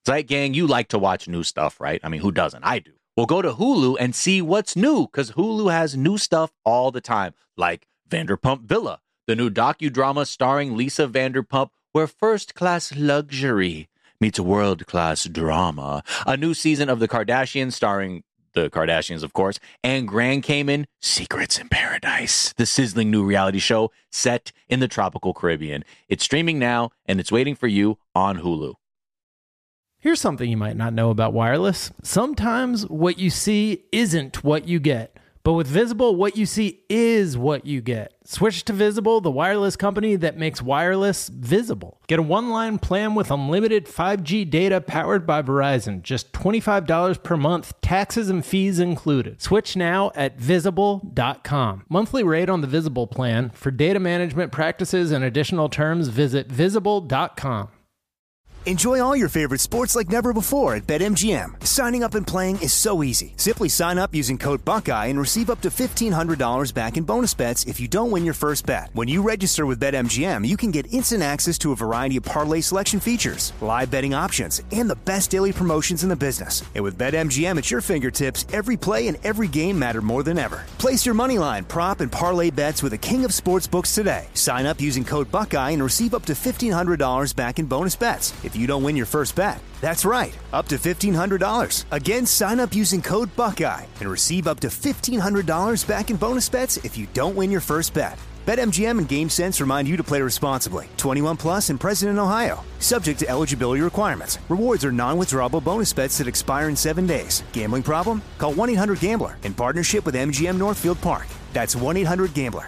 Zeit Gang, you like to watch new stuff, right? I mean, who doesn't? I do. Well, go to Hulu and see what's new, because Hulu has new stuff all the time, like Vanderpump Villa, the new docudrama starring Lisa Vanderpump, where first-class luxury meets world-class drama. A new season of The Kardashians starring the Kardashians, of course, and Grand Cayman, Secrets in Paradise, the sizzling new reality show set in the tropical Caribbean. It's streaming now, and it's waiting for you on Hulu. Here's something you might not know about wireless. Sometimes what you see isn't what you get. But with Visible, what you see is what you get. Switch to Visible, the wireless company that makes wireless visible. Get a one-line plan with unlimited 5G data powered by Verizon. Just $25 per month, taxes and fees included. Switch now at Visible.com. Monthly rate on the Visible plan. For data management practices and additional terms, visit Visible.com. Enjoy all your favorite sports like never before at BetMGM. Signing up and playing is so easy. Simply sign up using code Buckeye and receive up to $1,500 back in bonus bets if you don't win your first bet. When you register with BetMGM, you can get instant access to a variety of parlay selection features, live betting options, and the best daily promotions in the business. And with BetMGM at your fingertips, every play and every game matter more than ever. Place your moneyline, prop, and parlay bets with the king of sportsbooks today. Sign up using code Buckeye and receive up to $1,500 back in bonus bets if you don't win your first bet. That's right, up to $1,500. Again, sign up using code Buckeye and receive up to $1,500 back in bonus bets if you don't win your first bet. BetMGM and GameSense remind you to play responsibly. 21 plus and present in Ohio. Subject to eligibility requirements. Rewards are non-withdrawable bonus bets that expire in 7 days. Gambling problem? Call 1-800-GAMBLER in partnership with MGM Northfield Park. That's 1-800-GAMBLER.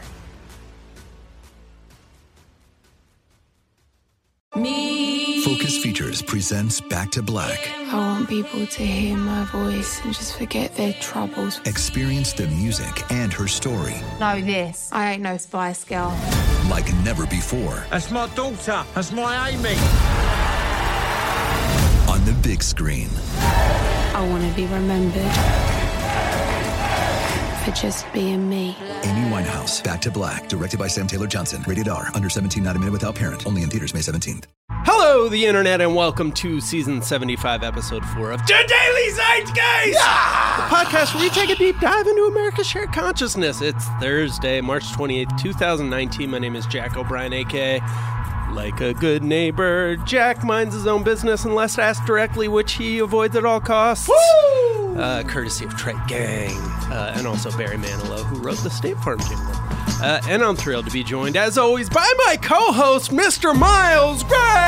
Focus Features presents Back to Black. I want people to hear my voice and just forget their troubles. Experience the music and her story. Know this, I ain't no Spice Girl. Like never before. That's my daughter. That's my Amy. On the big screen. I want to be remembered for just being me. Amy Winehouse, Back to Black, directed by Sam Taylor Johnson. Rated R, under 17, not a minute without parent. Only in theaters May 17th. Hello, the internet, and welcome to season 75, episode 4 of The Daily Zeitgeist! Yeah! The podcast where we take a deep dive into America's shared consciousness. It's Thursday, March 28th, 2019. My name is Jack O'Brien, a.k.a. Like a good neighbor, Jack minds his own business unless asked directly, which he avoids at all costs. Woo! Courtesy of Trey Gang, and also Barry Manilow, who wrote the State Farm jingle. And I'm thrilled to be joined, as always, by my co-host, Mr. Miles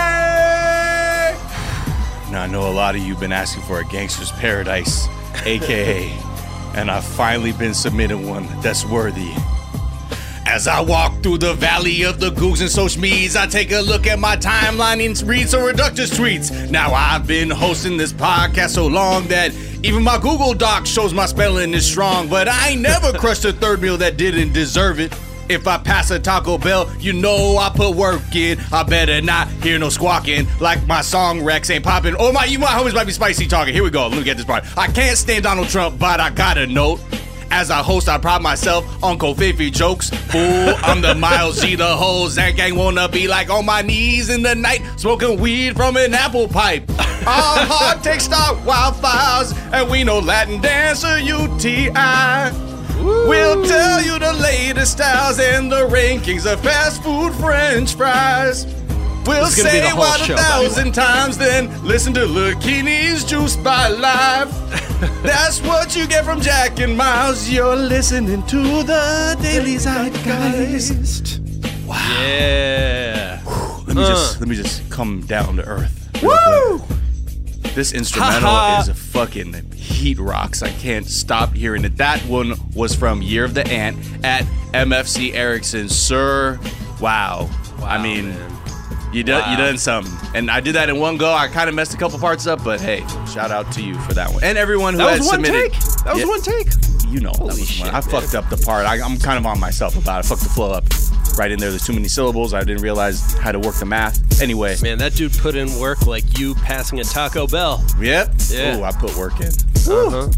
Gray! Now, I know a lot of you have been asking for a Gangster's Paradise, a.k.a., and I've finally been submitted one that's worthy. As I walk through the valley of the Googs and social medias, I take a look at my timeline and read some reductive tweets. Now I've been hosting this podcast so long that even my Google Doc shows my spelling is strong, but I ain't never crushed a third meal that didn't deserve it. If I pass a Taco Bell, you know I put work in. I better not hear no squawking like my song Rex ain't popping. Oh my, you my homies might be spicy talking. Here we go. Let me get this part. I can't stand Donald Trump, but I got a note. As I host, I pride myself on Kofifi jokes. Fool, I'm the Miles G, the whole Zach gang wanna be like on my knees in the night, smoking weed from an apple pipe. Our hard takes start wildfires, and we know Latin dancer UTI. Ooh. We'll tell you the latest styles and the rankings of fast food French fries. We'll say it 1,000 times, then listen to Lucchini's Juice by Live. That's what you get from Jack and Miles. You're listening to the Daily Zeitgeist. Wow. Yeah. Let me just come down to earth. Woo! This instrumental is a fucking heat rocks. I can't stop hearing it. That one was from Year of the Ant at MFC Erickson. Sir, wow. I mean, man. You done something. And I did that in one go. I kind of messed a couple parts up, but hey, shout out to you for that one. And everyone who has submitted. That was one take? You know, that was one. I fucked up the part. I'm kind of on myself about it. I fucked the flow up right in there. There's too many syllables. I didn't realize how to work the math. Anyway. Man, that dude put in work like you passing a Taco Bell. Yep. Yeah. Ooh, I put work in. Uh-huh.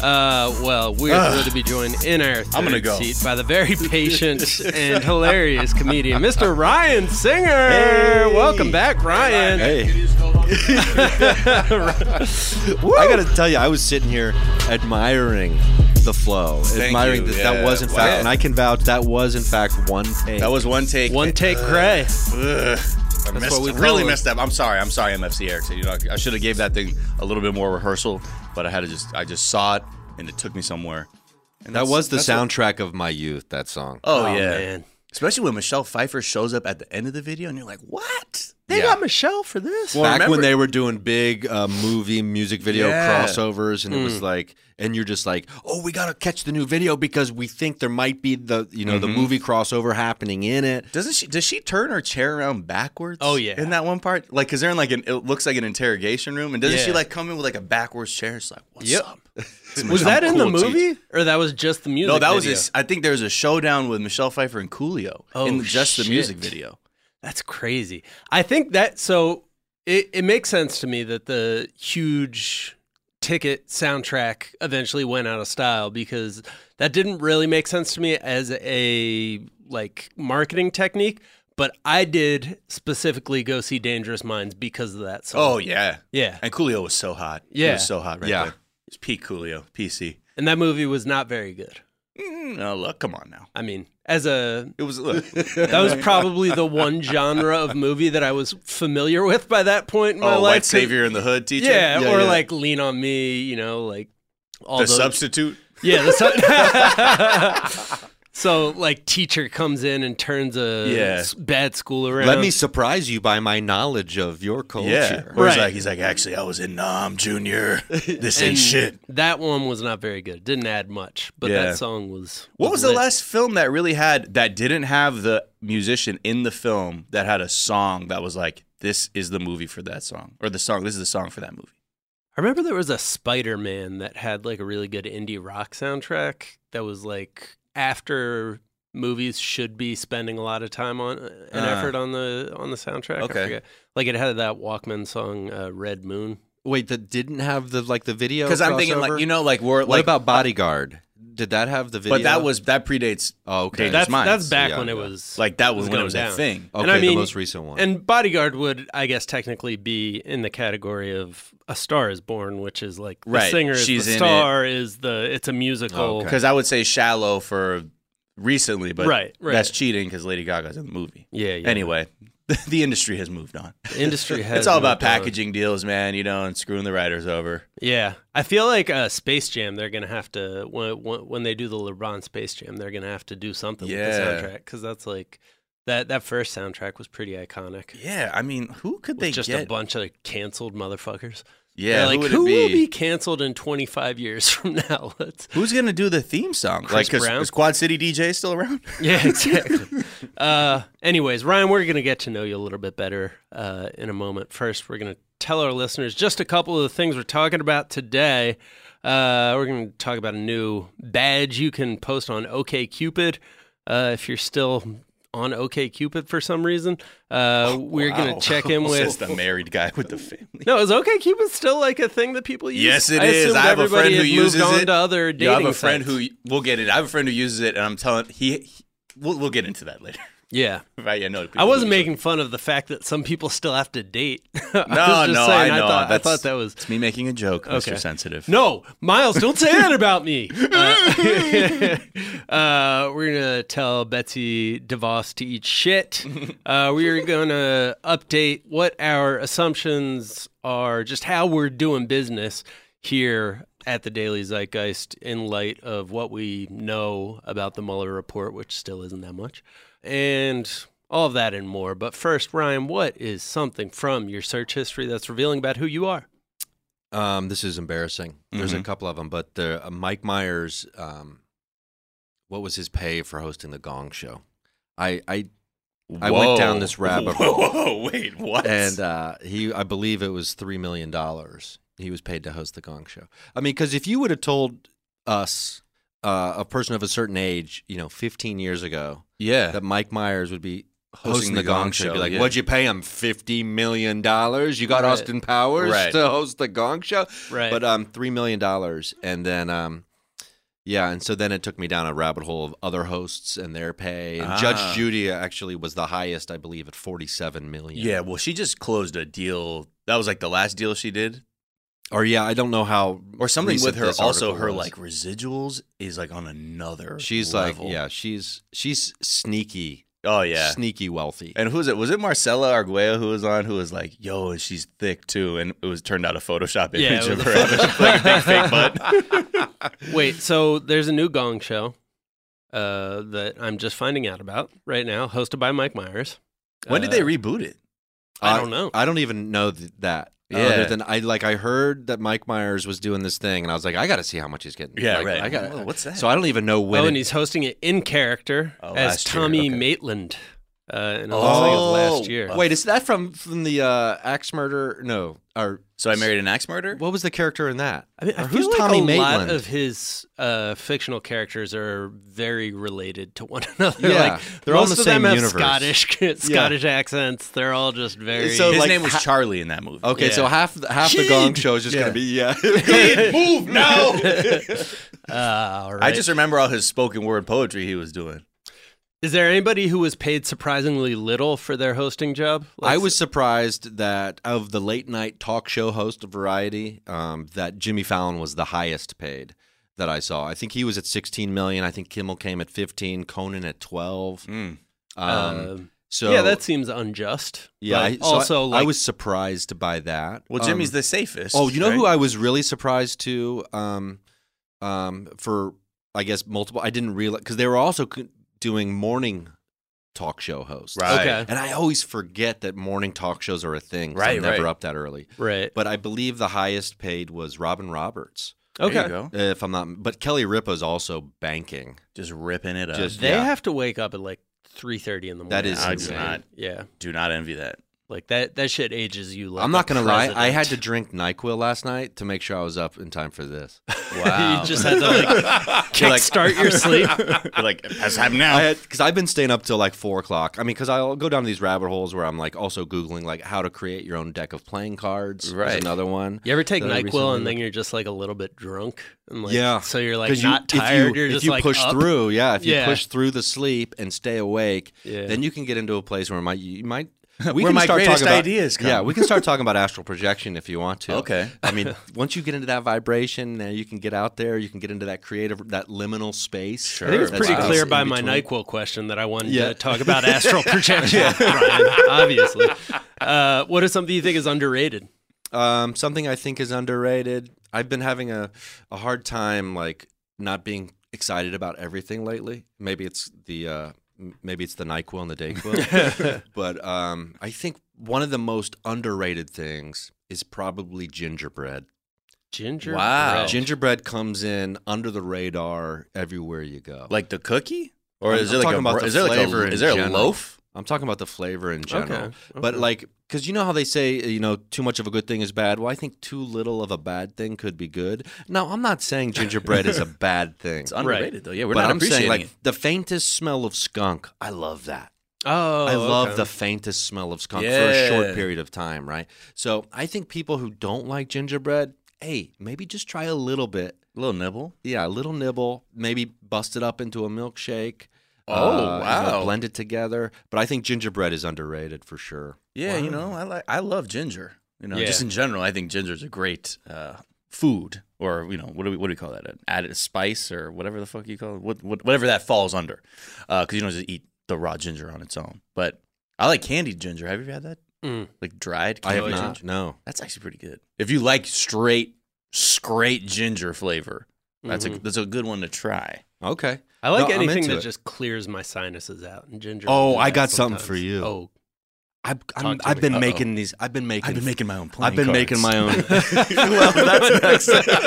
Well, we're going to be joined in our third seat by the very patient and hilarious comedian, Mr. Ryan Singer. Hey. Welcome back, Ryan. Hey. I got to tell you, I was sitting here admiring the flow, admiring that was in fact, and I can vouch that was in fact one take. That was one take. One take, Gray. Really messed up. I'm sorry, MFC Erickson. You know, I should have gave that thing a little bit more rehearsal, but I just saw it and it took me somewhere. And that was the soundtrack of my youth. That song. Oh yeah, man. Especially when Michelle Pfeiffer shows up at the end of the video, and you're like, "What? They got Michelle for this?" Well, back when they were doing big music video crossovers, and it was like, and you're just like, "Oh, we gotta catch the new video because we think there might be the the movie crossover happening in it." Does she turn her chair around backwards? Oh yeah, in that one part, like, cause they're in like it looks like an interrogation room, and doesn't she like come in with like a backwards chair? It's like, "What's up?" Was that in the movie, or that was just the music? No, that video? was. I think there was a showdown with Michelle Pfeiffer and Coolio in just the music video. That's crazy. I think that it makes sense to me that the huge ticket soundtrack eventually went out of style, because that didn't really make sense to me as a marketing technique. But I did specifically go see Dangerous Minds because of that song. Oh yeah, yeah. And Coolio was so hot. Yeah, he was so hot right there. It's peak Coolio, PC. And that movie was not very good. No, look, come on now. I mean, that was probably the one genre of movie that I was familiar with by that point in my life. White Savior in the Hood teacher? Yeah, or like Lean on Me, like all The Substitute? Yeah, So, like, teacher comes in and turns a bad school around. Let me surprise you by my knowledge of your culture. Yeah. Or he's like, actually, I was in Nam Junior. This ain't shit. That one was not very good. Didn't add much, but that song was What was the last film that really didn't have the musician in the film that had a song that was like, this is the movie for that song? Or this is the song for that movie? I remember there was a Spider-Man that had, like, a really good indie rock soundtrack that was, like, after movies should be spending a lot of time on effort on the soundtrack. Okay. I forget. Like, it had that Walkman song, Red Moon. Wait, that didn't have the video? Because I'm thinking, what about Bodyguard? Did that have the video? But that predates. Oh, okay. That's back when it was like that was when it was a thing. Okay, and the most recent one. And Bodyguard would, I guess, technically be in the category of A Star Is Born, which is like the singer is the star, it's a musical. Because I would say Shallow for recently, but that's cheating because Lady Gaga's in the movie. Yeah. Anyway. The industry has moved on. The industry has. It's all about packaging deals, man, and screwing the writers over. Yeah. I feel like Space Jam, they're going to have to, when they do the LeBron Space Jam, they're going to have to do something with the soundtrack, because that's like, that first soundtrack was pretty iconic. Yeah, I mean, who could they just get? A bunch of canceled motherfuckers. Yeah, like, who will be canceled in 25 years from now? Who's going to do the theme song? Chris Brown? Is Quad City DJ still around? Yeah, exactly. Anyways, Ryan, we're going to get to know you a little bit better in a moment. First, we're going to tell our listeners just a couple of the things we're talking about today. We're going to talk about a new badge you can post on OkCupid if you're still on OkCupid for some reason. We're going to check in with... It's the married guy with the family. No, is OkCupid still like a thing that people use? Yes, it is. I have a friend who uses it. On to other dating I have a friend sites. we'll get it. I have a friend who uses it, and I'm telling we'll get into that later. Yeah. Right, no, I wasn't making fun of the fact that some people still have to date. I know. I thought that was... It's me making a joke, Mr. Sensitive. No, Miles, don't say that about me. We're going to tell Betsy DeVos to eat shit. We're going to update what our assumptions are, just how we're doing business here at the Daily Zeitgeist in light of what we know about the Mueller report, which still isn't that much. And all of that and more. But first, Ryan, what is something from your search history that's revealing about who you are? This is embarrassing. There's a couple of them, but Mike Myers, what was his pay for hosting the Gong Show? I went down this rabbit hole. Whoa, wait, what? And I believe it was $3 million he was paid to host the Gong Show. I mean, because if you would have told us, a person of a certain age, 15 years ago, that Mike Myers would be hosting the Gong Show. Be like, yeah. what'd you pay him? $50 million? You got Austin Powers to host the Gong Show? Right. But $3 million. And then, and so then it took me down a rabbit hole of other hosts and their pay. And Judge Judy actually was the highest, I believe, at $47 million. Yeah, well, she just closed a deal. That was like the last deal she did. Or I don't know how. Or something with her. Also, her was. like residuals is like on another She's level. she's sneaky. Oh, yeah. Sneaky wealthy. And who's it? Was it Marcella Arguello who was on? Who was like, yo, and she's thick too. And it was turned out a Photoshop image of her having like a big fake butt. Wait, so there's a new Gong Show that I'm just finding out about right now, hosted by Mike Myers. When did they reboot it? I don't know. I don't even know that. Yeah. Other than I heard that Mike Myers was doing this thing, and I was like, I got to see how much he's getting. Yeah, like, right. I got. Oh, what's that? So I don't even know when. and he's hosting it in character as last year, Tommy okay. Maitland. And it looks like it was last year. Wait, is that from the Axe Murder? No, or So I Married an Axe Murder? what was the character in that? I mean, I Or feel who's like Tommy a Maitland? lot of his fictional characters are very related to one another. Yeah, like, they're all in most the of them same have universe. Scottish accents. They're all just very. So, His like, name was Charlie in that movie. Okay, Yeah. so half the Gong Show is just going to be Move now! all right. I just remember all his spoken word poetry he was doing. Is there anybody who was paid surprisingly little for their hosting job? I was surprised that of the late night talk show host of Variety, that Jimmy Fallon was the highest paid that I saw. I think he was at $16 million. I think Kimmel came at 15, Conan at 12. So yeah, that seems unjust. yeah. but I was surprised by that. Well, Jimmy's the safest. Oh, you know right? who I was really surprised to? For I guess multiple. I didn't realize because they were also doing morning talk show hosts. Right. Okay. And I always forget that morning talk shows are a thing. 'Cause I'm never up that early. Right. But I believe the highest paid was Robin Roberts. There Okay. you go. If I'm not, but Kelly Ripa's also banking. Just ripping it up. They Yeah. have to wake up at like 3:30 in the morning. That is I do insane. not. Yeah. Do not envy that. Like that shit ages you like I'm not a gonna lie. I president. had to drink NyQuil last night to make sure I was up in time for this. Wow. You just had to like kickstart your sleep. You're like, that's happening now. Because I've been staying up till like 4 o'clock. I mean, because I'll go down these rabbit holes where I'm like also Googling like how to create your own deck of playing cards. Is Right. another one. You ever take that I NyQuil recently and then looked- you're just like a little bit drunk? And like, Yeah. So you're like 'Cause not tired. You're if just you like push up. through, if you Yeah. push through the sleep and stay awake, Yeah. then you can get into a place where you might. Where my greatest ideas come. Yeah, we can start talking about astral projection if you want to. Okay. I mean, once you get into that vibration, you can get out there. You can get into that creative, that liminal space. Sure. I think it's That's pretty awesome. clear in by my between. NyQuil question that I wanted Yeah. to talk about astral projection, Brian, obviously. What is something you think is underrated? Something I think is underrated. I've been having a hard time like not being excited about everything lately. Maybe it's the NyQuil and the DayQuil. But I think one of the most underrated things is probably gingerbread. Gingerbread. Wow. Gingerbread comes in under the radar everywhere you go. Like the cookie? Or I'm is there like talking about the is there like flavor a, in is there a general. loaf? I'm talking about the flavor in general. Okay. But like, because you know how they say, too much of a good thing is bad? Well, I think too little of a bad thing could be good. Now, I'm not saying gingerbread is a bad thing. It's underrated though. Yeah, we're but not I'm saying appreciating like it. the faintest smell of skunk, I love that. Oh, I love okay. the faintest smell of skunk for a short Yeah. period of time, right? So I think people who don't like gingerbread, hey, maybe just try a little bit. A little nibble. Yeah, a little nibble, maybe bust it up into a milkshake. Oh, wow. Blend it together. But I think gingerbread is underrated for sure. Yeah, I love ginger. Yeah. Just in general, I think ginger is a great food, or what do we call that? An added spice or whatever the fuck you call it, whatever that falls under. Because you don't just eat the raw ginger on its own. But I like candied ginger. Have you ever had that? Like dried I have candied not. ginger? No. That's actually pretty good. If you like straight ginger flavor, that's a good one to try. Okay. I like No, I'm anything into that it. just clears my sinuses out. And ginger. Oh, will do I that got something sometimes. for you. Oh, I've to been me. making these. I've been making my own. I've been making my own. Well, that's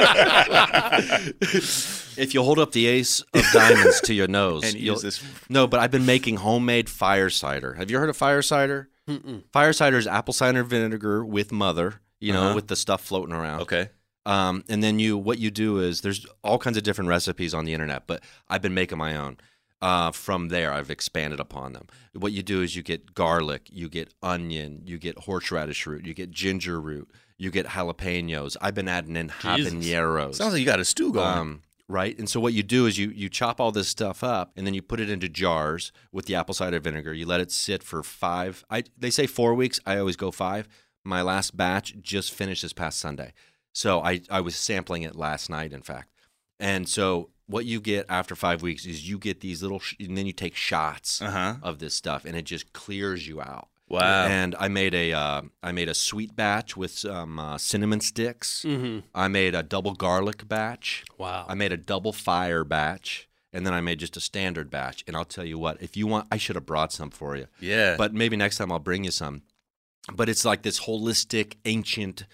If you hold up the ace of diamonds to your nose, and you'll use this. No, but I've been making homemade fire cider. Have you heard of fire cider? Fire cider is apple cider vinegar with mother, with the stuff floating around. Okay. And then what you do is there's all kinds of different recipes on the internet, but I've been making my own. From there, I've expanded upon them. What you do is you get garlic, you get onion, you get horseradish root, you get ginger root, you get jalapenos. I've been adding in habaneros. Sounds like you got a stew going. Right? And so what you do is you chop all this stuff up, and then you put it into jars with the apple cider vinegar. You let it sit for 5. They say 4 weeks. I always go 5. My last batch just finished this past Sunday. So I was sampling it last night, in fact. And so what you get after 5 weeks is you get these little, and then you take shots of this stuff, and it just clears you out. Wow! And I made a sweet batch with some cinnamon sticks. Mm-hmm. I made a double garlic batch. Wow! I made a double fire batch, and then I made just a standard batch. And I'll tell you what, if you want, I should have brought some for you. Yeah. But maybe next time I'll bring you some. But it's like this holistic, ancient,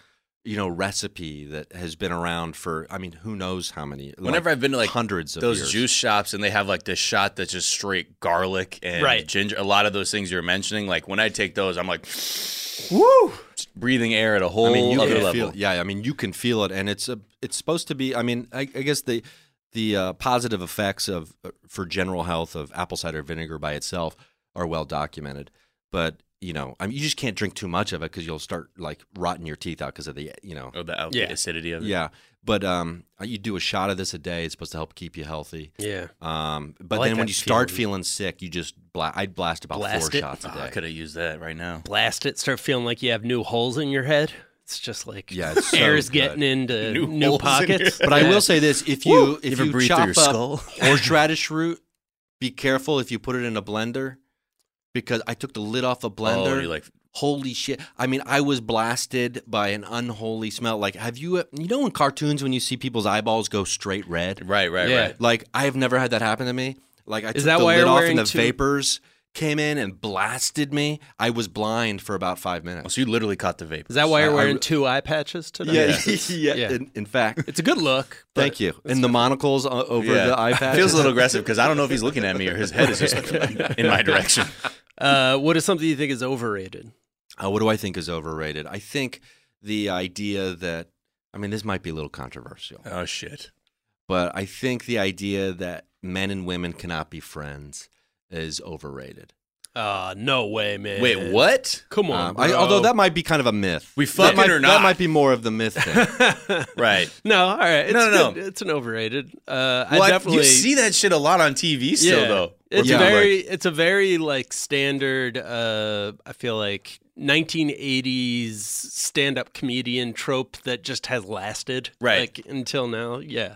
recipe that has been around for, who knows how many. Whenever I've been to hundreds of those years. juice shops and they have like this shot that's just straight garlic and ginger, a lot of those things you're mentioning, like when I take those, I'm like, woo, breathing air at a whole other level. You can feel it, and it's supposed to be. I guess the positive effects for general health of apple cider vinegar by itself are well documented, but. You just can't drink too much of it because you'll start like rotting your teeth out because of the, the acidity of it. Yeah, but you do a shot of this a day. It's supposed to help keep you healthy. Yeah. But then when you start feeling sick, you just I'd blast about 4 shots a day. I could have used that right now. Blast it. Start feeling like you have new holes in your head. It's just like it's air's so getting into new pockets. But I will say this: if you breathe chop through your skull? up horseradish root, be careful if you put it in a blender. Because I took the lid off a blender. Oh, holy shit. I was blasted by an unholy smell. Like, have you, in cartoons when you see people's eyeballs go straight red? Right. Like, I have never had that happen to me. Like, I took that the why lid you're off wearing and the vapors came in and blasted me. I was blind for about 5 minutes. So you literally caught the vapors. Is that why you're wearing 2 eye patches today? Yeah. In fact. It's a good look. Thank you. And the monocles over the eye patches. Feels a little aggressive because I don't know if he's looking at me or his head is just in my direction. What is something you think is overrated? What do I think is overrated? I think the idea that, this might be a little controversial. Oh, shit. But I think the idea that men and women cannot be friends is overrated. No way, man. Wait, what? Come on, although that might be kind of a myth. We fucking or not? That might be more of the myth thing. Right. No, all right. It's No. It's an overrated. You see that shit a lot on TV still, though. It's a very like standard. I feel like 1980s stand-up comedian trope that just has lasted like until now. Yeah.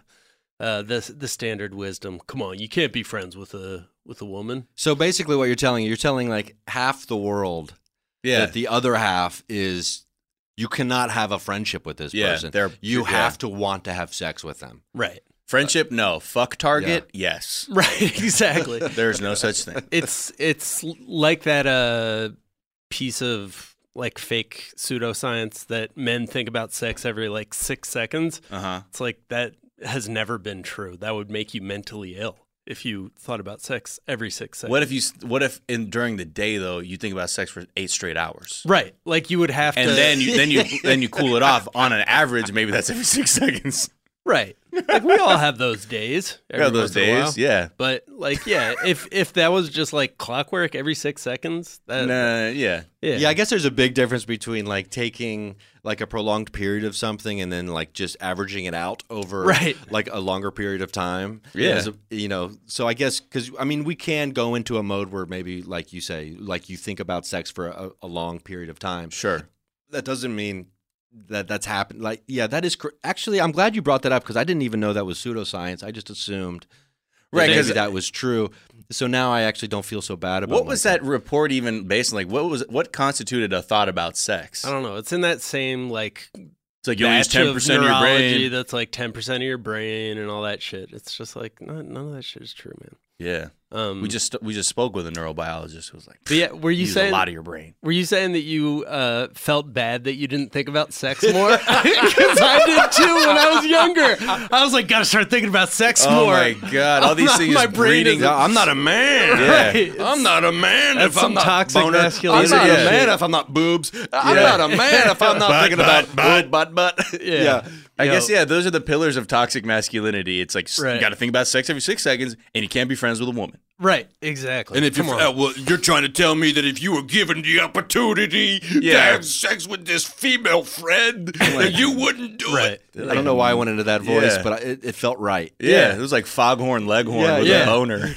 The standard wisdom. Come on, you can't be friends with a woman. So basically, what you're telling like half the world that the other half is you cannot have a friendship with this person. You have to want to have sex with them. Right. Friendship, no. Fuck target, yes. Right, exactly. There's no such thing. It's like that piece of like fake pseudoscience that men think about sex every like 6 seconds. It's like that has never been true. That would make you mentally ill if you thought about sex every 6 seconds. What if during the day though you think about sex for 8 straight hours? Right. Like you would have and to then you cool it off. On an average, maybe that's every 6 seconds. Right. Like we all have those days. Yeah. But like, if that was just like clockwork every 6 seconds, Yeah, I guess there's a big difference between like taking like a prolonged period of something and then like just averaging it out over like a longer period of time. Yeah. So I guess because we can go into a mode where maybe like you say, like you think about sex for a long period of time. Sure. That doesn't mean that's happened. Like, yeah, that is actually. I'm glad you brought that up because I didn't even know that was pseudoscience. I just assumed maybe that was true. So now I actually don't feel so bad about. What was that report even based on? Like, what constituted a thought about sex? I don't know. It's in that same like. It's like you lose 10% of your brain. That's like 10% of your brain and all that shit. It's just like none of that shit is true, man. Yeah. We just spoke with a neurobiologist who was like, but yeah, were you saying a lot of your brain? Were you saying that you felt bad that you didn't think about sex more? Because I did too when I was younger. I was like, gotta start thinking about sex more. Oh my god, all these things my are breeding. I'm not a man. Yeah. Right. I'm not a man if I'm not toxic boner. masculinity. I'm not a man if I'm not boobs. I'm not a man if I'm not thinking about butt. Yeah. I guess those are the pillars of toxic masculinity. It's like you got to think about sex every 6 seconds, and you can't be friends friends with a woman. Right, exactly. And if you're trying to tell me that if you were given the opportunity to have sex with this female friend, that you wouldn't do it. I don't know why I went into that voice, but it felt right. Yeah, it was like Foghorn Leghorn with a boner.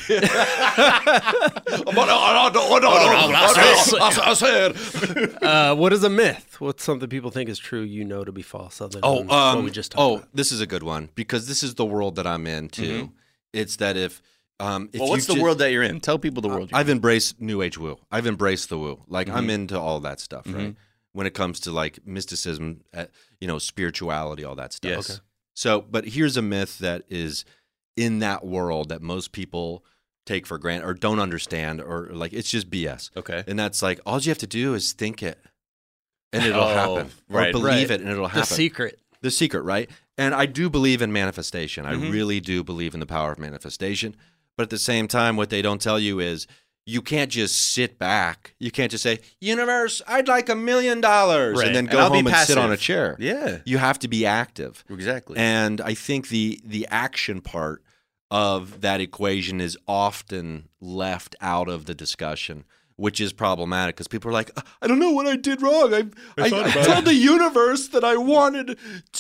What is a myth? What's something people think is true to be false other than what we just talked about? This is a good one because this is the world that I'm in too. Mm-hmm. It's that if what's the world that you're in? Tell people the world you're in. I've embraced New Age woo. I've embraced the woo. Like I'm into all that stuff, right? When it comes to like mysticism, spirituality, all that stuff. Yes. Okay. So, but here's a myth that is in that world that most people take for granted or don't understand, or like it's just BS. Okay. And that's like all you have to do is think it, and it'll happen. Or believe it, and it'll happen. The secret, right? And I do believe in manifestation. I really do believe in the power of manifestation. But at the same time, what they don't tell you is you can't just sit back. You can't just say, universe, I'd like $1 million, and then go home and sit on a chair. Yeah. You have to be active. Exactly. And I think the action part of that equation is often left out of the discussion, which is problematic because people are like, I don't know what I did wrong. I told the universe that I wanted,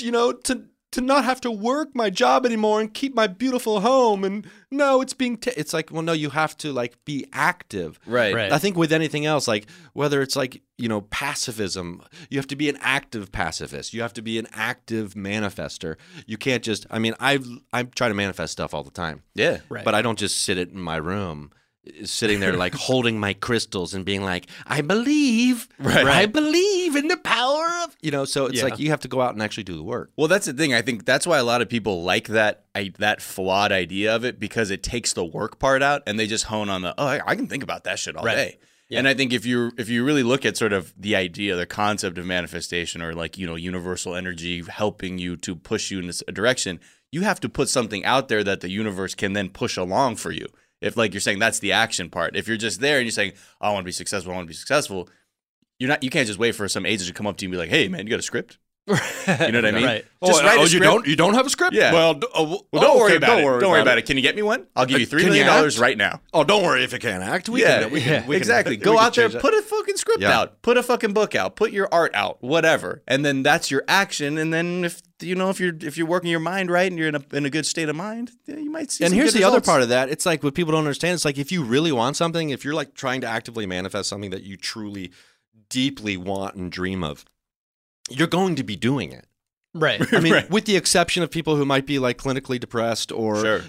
to not have to work my job anymore and keep my beautiful home. And no, it's being it's like, well, no, you have to like be active. Right. I think with anything else, like whether it's like, pacifism, you have to be an active pacifist. You have to be an active manifester. You can't just, I try to manifest stuff all the time. Yeah. Right. But I don't just sit it in my room, sitting there like holding my crystals and being like, I believe, I believe in the power of, so it's like you have to go out and actually do the work. Well, that's the thing. I think that's why a lot of people like that flawed idea of it, because it takes the work part out and they just hone on I can think about that shit all day. Yeah. And I think if you really look at sort of the idea, the concept of manifestation, or like, universal energy helping you to push you in a direction, you have to put something out there that the universe can then push along for you. If like you're saying that's the action part. If you're just there and you're saying, I want to be successful, you can't just wait for some agent to come up to you and be like, hey man, you got a script? You know what I mean? Right. Just write a script. You don't have a script? Yeah. Well, don't worry about it. Don't worry about it. Can you get me one? I'll give you $3 million right now. Oh, don't worry if you can't act. We can, exactly. Go out there, put a fucking script out, put a fucking book out, put your art out, whatever, and then that's your action. And then if you're working your mind right and you're in a good state of mind, you might see. And some here's good the other results. part of that. It's like what people don't understand. It's like if you really want something, if you're like trying to actively manifest something that you truly, deeply want and dream of, you're going to be doing it. Right. I mean, with the exception of people who might be like clinically depressed or,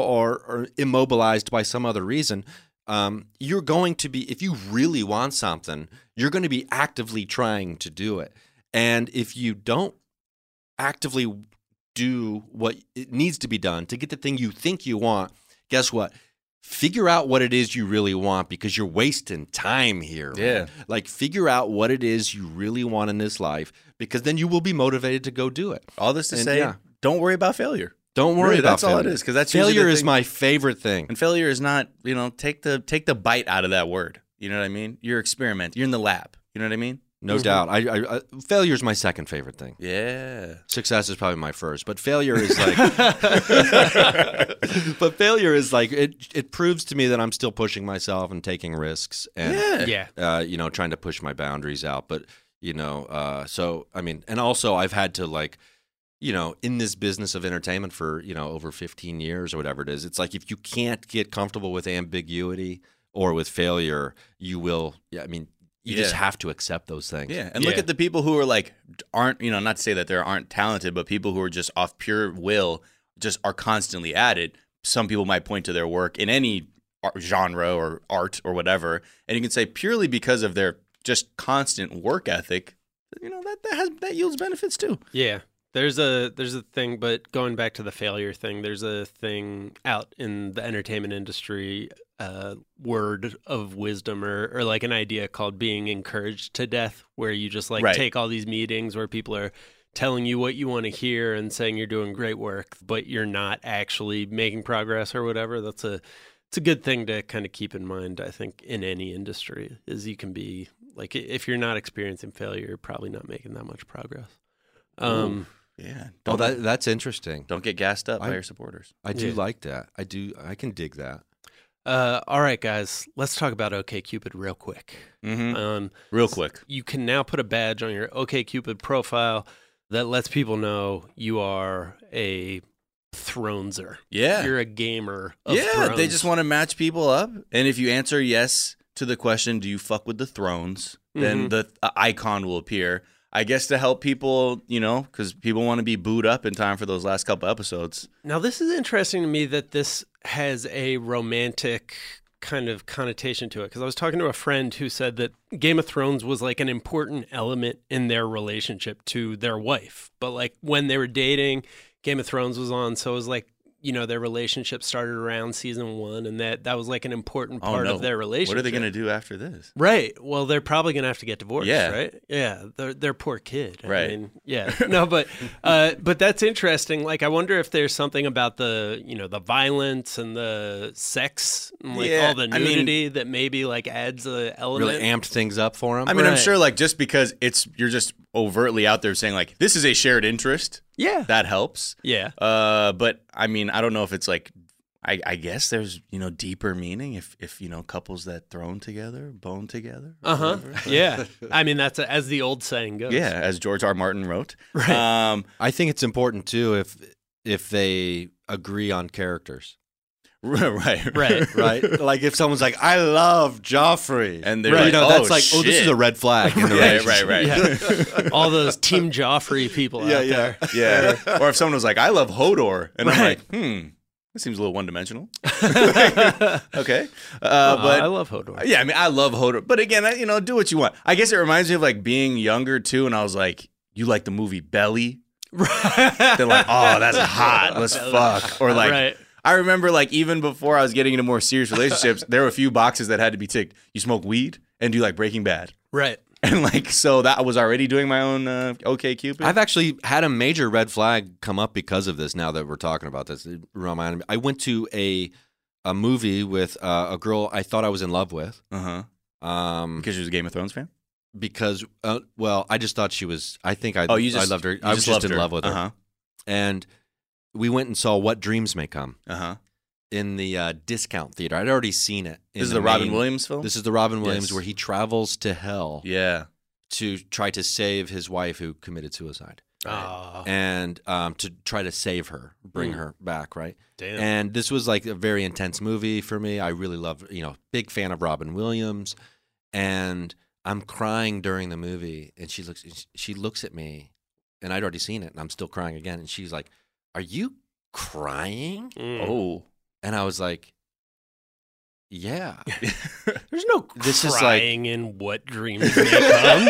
or immobilized by some other reason, you're going to be, if you really want something, you're going to be actively trying to do it. And if you don't actively do what it needs to be done to get the thing you think you want, guess what? Figure out what it is you really want, because you're wasting time here. Yeah. Man. Like figure out what it is you really want in this life, because then you will be motivated to go do it. All this to say, don't worry about failure. Don't worry about that's failure. all it is, because that's failure is my favorite thing. And failure is not, take the bite out of that word. You know what I mean? You're experimenting. You're in the lab. You know what I mean? No doubt. I failure is my second favorite thing. Yeah. Success is probably my first, but failure is like but failure is like it proves to me that I'm still pushing myself and taking risks and trying to push my boundaries out. But so I mean, and also I've had to like, in this business of entertainment for, over 15 years or whatever it is, it's like if you can't get comfortable with ambiguity or with failure, you will you just have to accept those things. Yeah, and look at the people who are like aren't, not to say that they aren't talented, but people who are just off pure will just are constantly at it. Some people might point to their work in any genre or art or whatever, and you can say purely because of their just constant work ethic, that yields benefits too. Yeah. There's a thing, but going back to the failure thing, there's a thing out in the entertainment industry, word of wisdom or like an idea called being encouraged to death, where you just take all these meetings where people are telling you what you want to hear and saying you're doing great work, but you're not actually making progress or whatever. It's a good thing to kind of keep in mind, I think, in any industry, is you can be like, if you're not experiencing failure, you're probably not making that much progress. Yeah. That's interesting. Don't get gassed up by your supporters. I do like that. I can dig that. All right, guys, let's talk about OkCupid real quick. Real quick. You can now put a badge on your OkCupid profile that lets people know you are a Throneser. Yeah. You're a gamer of Thrones. They just want to match people up. And if you answer yes to the question, do you fuck with the Thrones, then the icon will appear. I guess to help people, because people want to be booed up in time for those last couple episodes. Now, this is interesting to me that this has a romantic kind of connotation to it, because I was talking to a friend who said that Game of Thrones was like an important element in their relationship to their wife. But like when they were dating, Game of Thrones was on, so it was like, their relationship started around season 1, and that was like an important part of their relationship. What are they going to do after this? Right. Well, they're probably going to have to get divorced, right? Yeah. Their poor kid. Right. I mean, yeah. No, but that's interesting. Like, I wonder if there's something about the, the violence and the sex and like all the nudity that maybe like adds a element. Really amped things up for them. I mean, I'm sure like just because you're just overtly out there saying like, this is a shared interest. Yeah. That helps. Yeah. But I mean, I don't know if it's like, I guess there's, deeper meaning if couples that bone together. Yeah. I mean, that's as the old saying goes. Yeah. As George R. Martin wrote. Right. I think it's important too if they agree on characters. Right. Right. Like if someone's like, I love Joffrey. And they're like, that's like, shit. this is a red flag in the relationship. Right. Yeah. All those Team Joffrey people out there. Yeah. Or if someone was like, I love Hodor. And I'm like, this seems a little one-dimensional. Okay. But I love Hodor. Yeah, I mean, I love Hodor. But again, do what you want. I guess it reminds me of like being younger too. And I was like, you like the movie Belly? They're like, oh, that's hot. Let's fuck. Or like, I remember like even before I was getting into more serious relationships, there were a few boxes that had to be ticked. You smoke weed and do you like Breaking Bad? Right. And like, so that I was already doing my own OkCupid. I've actually had a major red flag come up because of this now that we're talking about this. It reminded me. I went to a movie with a girl I thought I was in love with. Because she was a Game of Thrones fan? Because, I just thought she was, I loved her. I was just in love with her. And we went and saw What Dreams May Come in the discount theater. I'd already seen it. This is the Robin Williams film? This is the Robin Williams where he travels to hell to try to save his wife who committed suicide. Oh. And to try to save her, bring her back, right? Damn. And this was like a very intense movie for me. I really love, big fan of Robin Williams. And I'm crying during the movie, and she looks at me, and I'd already seen it, and I'm still crying again. And she's like, "Are you crying?" Oh. And I was like, "Yeah." There's no this crying is like, in What Dreams May Come.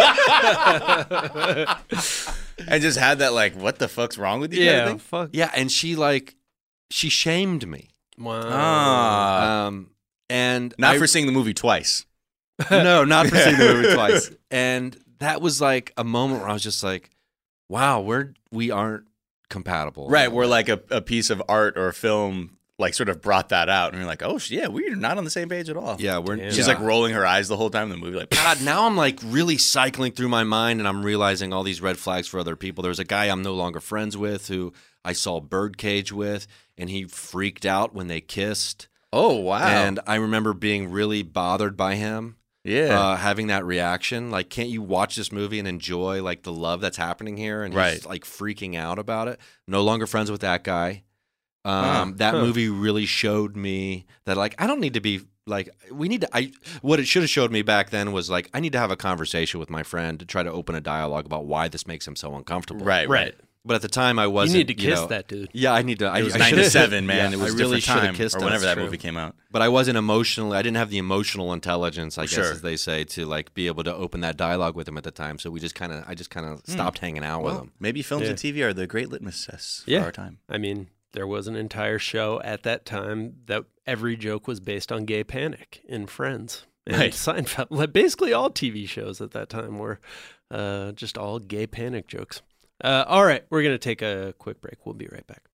And just had that like, what the fuck's wrong with you? Yeah, fuck. Yeah, and she shamed me. Wow. And not for seeing the movie twice. No, not for seeing the movie twice. And that was like a moment where I was just like, wow, we aren't compatible. Right, where like a piece of art or film like sort of brought that out, and you're like, oh yeah, we're not on the same page at all. Yeah, she's like rolling her eyes the whole time in the movie. Like, God, now I'm like really cycling through my mind, and I'm realizing all these red flags for other people. There's a guy I'm no longer friends with who I saw Birdcage with, and he freaked out when they kissed. Oh wow! And I remember being really bothered by him. Yeah, having that reaction, like, can't you watch this movie and enjoy like the love that's happening here? And he's like freaking out about it. No longer friends with that guy. That movie really showed me that like I don't need to be like what it should have showed me back then was like I need to have a conversation with my friend to try to open a dialogue about why this makes him so uncomfortable. Right. But at the time, I wasn't. You need to kiss that dude. Yeah, I need to. It was 97, man. Yeah, it was I really should have kissed him. Or whenever that movie came out. But I wasn't emotionally. I didn't have the emotional intelligence, I guess, as they say, to like be able to open that dialogue with him at the time. So I just kind of stopped hanging out with him. Maybe films and TV are the great litmus tests for our time. I mean, there was an entire show at that time that every joke was based on gay panic in Friends. And Seinfeld. Like, basically all TV shows at that time were just all gay panic jokes. All right, we're going to take a quick break. We'll be right back.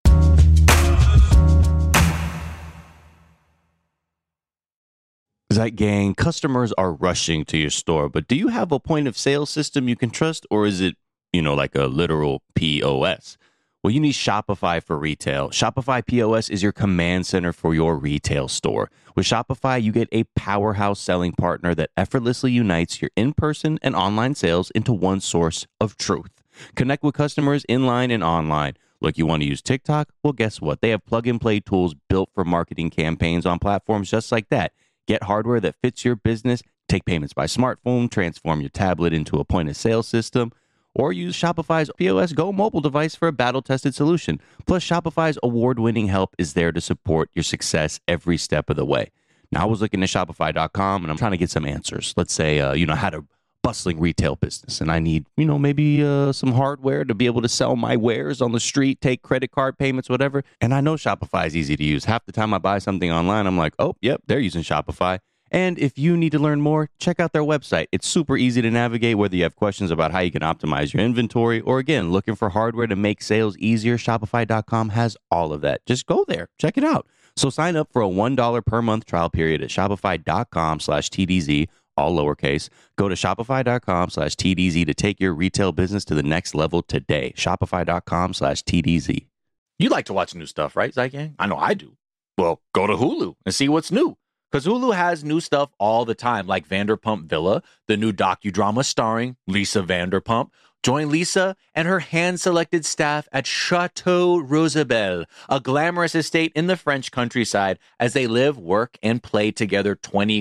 Zeit Gang, customers are rushing to your store, but do you have a point of sale system you can trust, or is it, like a literal POS? Well, you need Shopify for retail. Shopify POS is your command center for your retail store. With Shopify, you get a powerhouse selling partner that effortlessly unites your in-person and online sales into one source of truth. Connect with customers inline and online. Look, you want to use TikTok? Well, guess what? They have plug-and-play tools built for marketing campaigns on platforms just like that. Get hardware that fits your business, take payments by smartphone, transform your tablet into a point-of-sale system, or use Shopify's POS Go mobile device for a battle-tested solution. Plus, Shopify's award-winning help is there to support your success every step of the way. Now, I was looking at Shopify.com, and I'm trying to get some answers. Let's say, I had a bustling retail business, and I need, maybe some hardware to be able to sell my wares on the street, take credit card payments, whatever. And I know Shopify is easy to use. Half the time I buy something online, I'm like, oh, yep, they're using Shopify. And if you need to learn more, check out their website. It's super easy to navigate, whether you have questions about how you can optimize your inventory or, again, looking for hardware to make sales easier. Shopify.com has all of that. Just go there. Check it out. So sign up for a $1 per month trial period at shopify.com/TDZ, all lowercase. Go to shopify.com/TDZ to take your retail business to the next level today. Shopify.com/TDZ. You like to watch new stuff, right, Zygang? I know I do. Well, go to Hulu and see what's new. Because Hulu has new stuff all the time, like Vanderpump Villa, the new docudrama starring Lisa Vanderpump. Join Lisa and her hand-selected staff at Chateau Rosabelle, a glamorous estate in the French countryside, as they live, work, and play together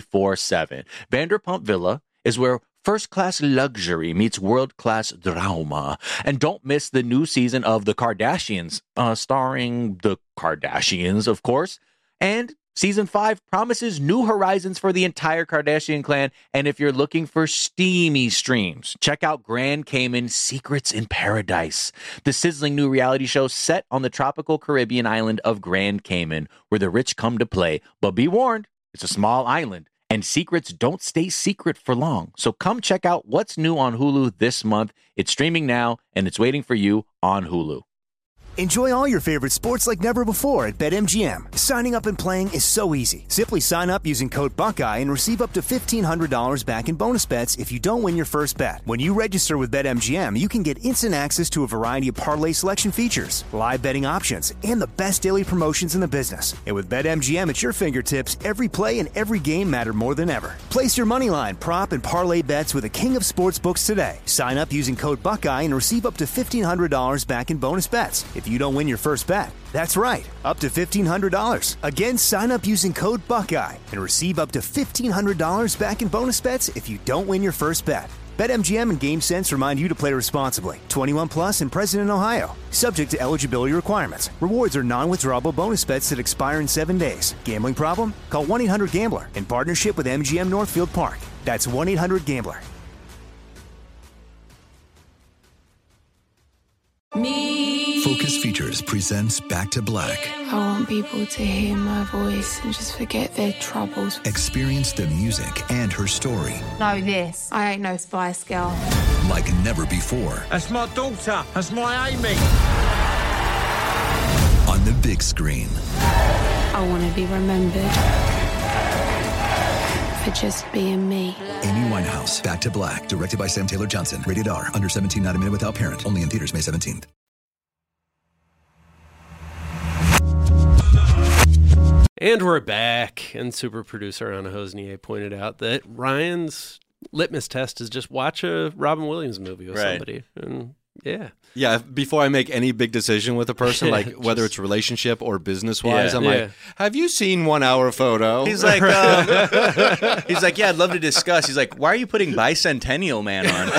24/7. Vanderpump Villa is where first-class luxury meets world-class drama. And don't miss the new season of The Kardashians, starring the Kardashians, of course. And Season 5 promises new horizons for the entire Kardashian clan, and if you're looking for steamy streams, check out Grand Cayman Secrets in Paradise, the sizzling new reality show set on the tropical Caribbean island of Grand Cayman, where the rich come to play. But be warned, it's a small island, and secrets don't stay secret for long. So come check out what's new on Hulu this month. It's streaming now, and it's waiting for you on Hulu. Enjoy all your favorite sports like never before at BetMGM. Signing up and playing is so easy. Simply sign up using code Buckeye and receive up to $1,500 back in bonus bets if you don't win your first bet. When you register with BetMGM, you can get instant access to a variety of parlay selection features, live betting options, and the best daily promotions in the business. And with BetMGM at your fingertips, every play and every game matter more than ever. Place your moneyline, prop, and parlay bets with the king of sportsbooks today. Sign up using code Buckeye and receive up to $1,500 back in bonus bets if you don't win your first bet. That's right, up to $1,500. Again, sign up using code Buckeye and receive up to $1,500 back in bonus bets if you don't win your first bet. BetMGM and GameSense remind you to play responsibly. 21 plus and present in Ohio. Subject to eligibility requirements. Rewards are non-withdrawable bonus bets that expire in 7 days. Gambling problem? Call 1-800-GAMBLER in partnership with MGM Northfield Park. That's 1-800-GAMBLER. Focus Features presents Back to Black. I want people to hear my voice and just forget their troubles. Experience the music and her story Know this, I ain't no Spice Girl. like never before. That's my daughter. That's my Amy. On the big screen. I want to be remembered for just being me. Amy Winehouse, Back to Black, directed by Sam Taylor Johnson. Rated R, under 17, not a minute without parent. Only in theaters May 17th. And we're back. And super producer Anna Hosnier pointed out that Ryan's litmus test is just watch a Robin Williams movie with somebody. And yeah, before I make any big decision with a person, like whether it's relationship or business-wise, I'm like, have you seen 1 Hour Photo? He's like, he's like, yeah, I'd love to discuss. He's like, why are you putting Bicentennial Man on?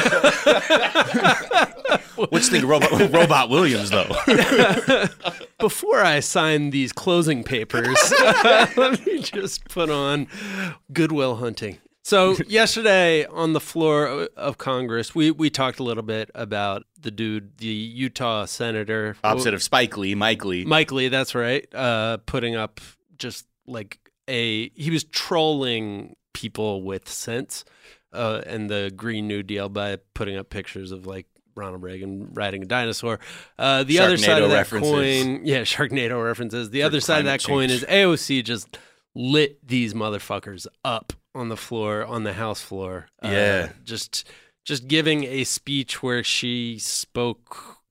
What's the Robot Williams, though? Before I sign these closing papers, let me just put on Good Will Hunting. So yesterday on the floor of Congress, we talked a little bit about the dude, the Utah senator. Opposite of Spike Lee, Mike Lee. Mike Lee, that's right. Putting up just like he was trolling people with sense and the Green New Deal by putting up pictures of like Ronald Reagan riding a dinosaur. The other side of that coin, Sharknado references. The other side of that coin is AOC just lit these motherfuckers up on the floor, on the House floor. Just giving a speech where she spoke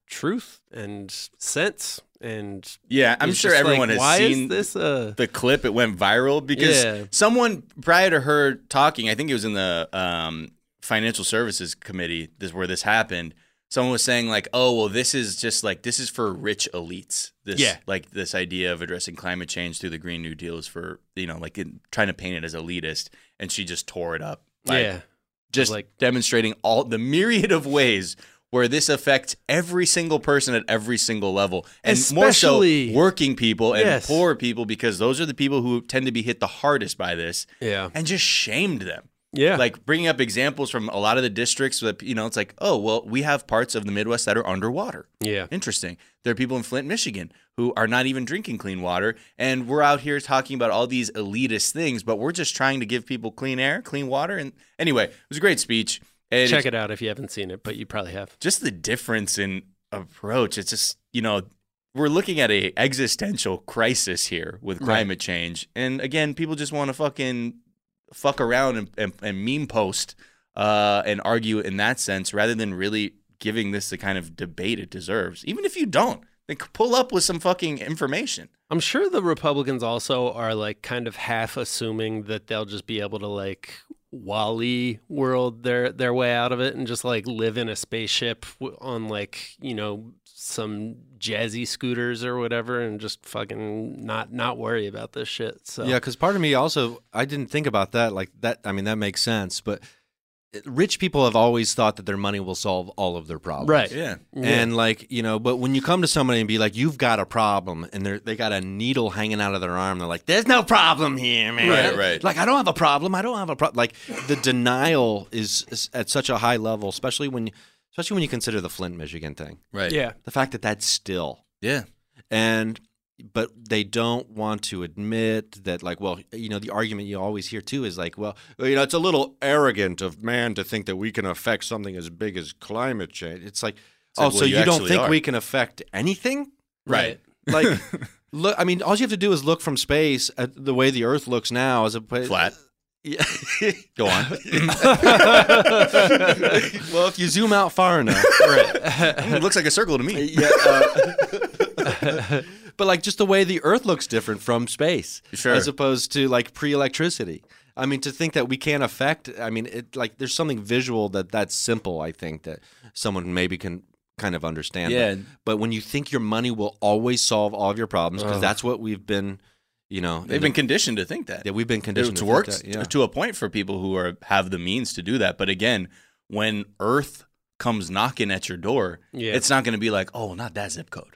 truth and sense. And yeah, I'm sure everyone has seen this, the clip. It went viral because someone prior to her talking, I think it was in the Financial Services Committee, where this happened. Someone was saying like, "Oh, well, this is for rich elites." This idea of addressing climate change through the Green New Deal is for trying to paint it as elitist, and she just tore it up. Just demonstrating all the myriad of ways where this affects every single person at every single level, and especially more so working people and poor people, because those are the people who tend to be hit the hardest by this. Yeah, and just shamed them. Yeah. Like bringing up examples from a lot of the districts that, it's like, oh, well, we have parts of the Midwest that are underwater. Yeah. Interesting. There are people in Flint, Michigan who are not even drinking clean water. And we're out here talking about all these elitist things, but we're just trying to give people clean air, clean water. And anyway, it was a great speech. And check it out if you haven't seen it, but you probably have. Just the difference in approach. It's just, we're looking at a existential crisis here with climate change. And again, people just want to fuck around and meme post and argue in that sense, rather than really giving this the kind of debate it deserves. Even if you don't, then pull up with some fucking information. I'm sure the Republicans also are like kind of half assuming that they'll just be able to like Wall-E world their way out of it and just like live in a spaceship on like, some jazzy scooters or whatever, and just fucking not worry about this shit. So yeah, because part of me also, I didn't think about that. Like that, I mean, that makes sense. But rich people have always thought that their money will solve all of their problems. Right. Yeah. And but when you come to somebody and be like, you've got a problem, and they got a needle hanging out of their arm, they're like, there's no problem here, man. Right. Like, I don't have a problem. Like, the denial is at such a high level, especially when you consider the Flint, Michigan thing. Right. Yeah. The fact that that's still. Yeah. But they don't want to admit that, like, well, the argument you always hear too is like, well, it's a little arrogant of man to think that we can affect something as big as climate change. It's like, so you don't think we can affect anything? Right. Like, look, I mean, all you have to do is look from space at the way the Earth looks now as a flat. Yeah. Go on. Well, if you zoom out far enough, it looks like a circle to me. Yeah. But like just the way the Earth looks different from space, as opposed to like pre-electricity. I mean, to think that we can't affect. I mean, there's something visual that's simple. I think that someone maybe can kind of understand. Yeah. But when you think your money will always solve all of your problems, because that's what we've been. They've been conditioned to think that. Yeah, we've been conditioned to work to a point for people who have the means to do that. But again, when Earth comes knocking at your door, it's not going to be like, oh, not that zip code.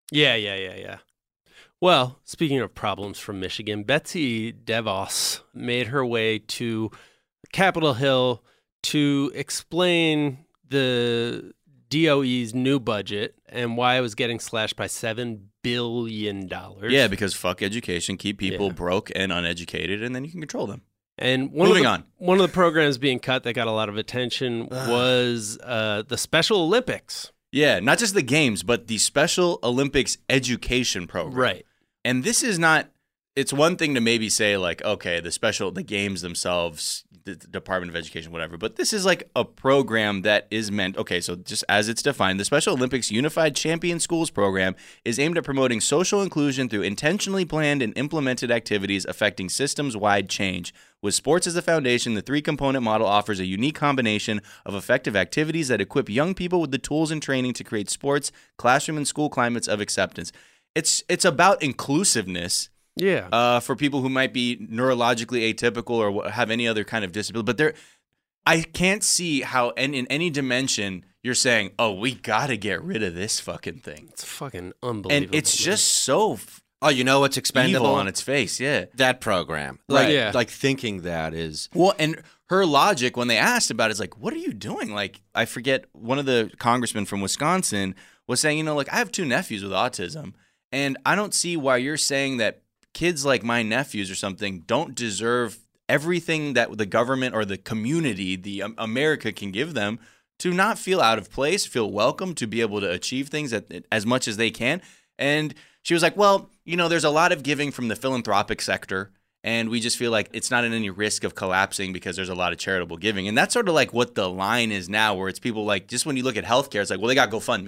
Yeah. Well, speaking of problems from Michigan, Betsy DeVos made her way to Capitol Hill to explain the DOE's new budget and why it was getting slashed by $7 billion. Yeah, because fuck education, keep people broke and uneducated, and then you can control them. And one of the programs being cut that got a lot of attention was the Special Olympics. Yeah, not just the games, but the Special Olympics education program. Right. And this is not, it's one thing to maybe say like, okay, the games themselves, the Department of Education, whatever, but this is like a program that is meant, okay, so just as it's defined, the Special Olympics Unified Champion Schools program is aimed at promoting social inclusion through intentionally planned and implemented activities affecting systems-wide change. With sports as the foundation, the three-component model offers a unique combination of effective activities that equip young people with the tools and training to create sports, classroom, and school climates of acceptance. It's about inclusiveness. Yeah. For people who might be neurologically atypical or have any other kind of disability. But I can't see how in any dimension you're saying, oh, we got to get rid of this fucking thing. It's fucking unbelievable. And it's just so what's expendable evil on its face. Yeah. That program. Right. Like thinking that is. Well, and her logic when they asked about it is like, what are you doing? Like, I forget, one of the congressmen from Wisconsin was saying, I have two nephews with autism. And I don't see why you're saying that kids like my nephews or something don't deserve everything that the government or the community, the America can give them to not feel out of place, feel welcome, to be able to achieve things as much as they can. And she was like, well, there's a lot of giving from the philanthropic sector, and we just feel like it's not in any risk of collapsing because there's a lot of charitable giving. And that's sort of like what the line is now, where it's people like, just when you look at healthcare, it's like, well, they got GoFundMe.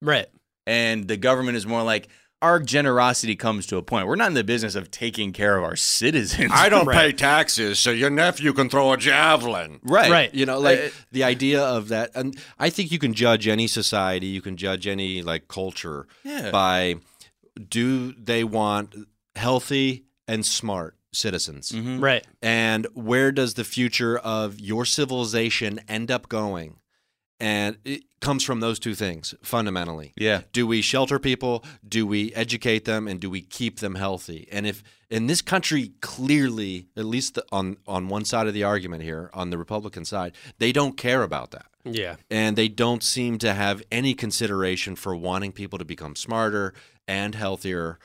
Right. And the government is more like, our generosity comes to a point. We're not in the business of taking care of our citizens. I don't pay taxes, so your nephew can throw a javelin. Right. You know, like the idea of that. And I think you can judge any society, you can judge any like culture by, do they want healthy and smart citizens? Mm-hmm. Right. And where does the future of your civilization end up going? And it comes from those two things, fundamentally. Yeah. Do we shelter people? Do we educate them? And do we keep them healthy? And if in this country, clearly, at least on one side of the argument here, on the Republican side, they don't care about that. Yeah. And they don't seem to have any consideration for wanting people to become smarter and healthier,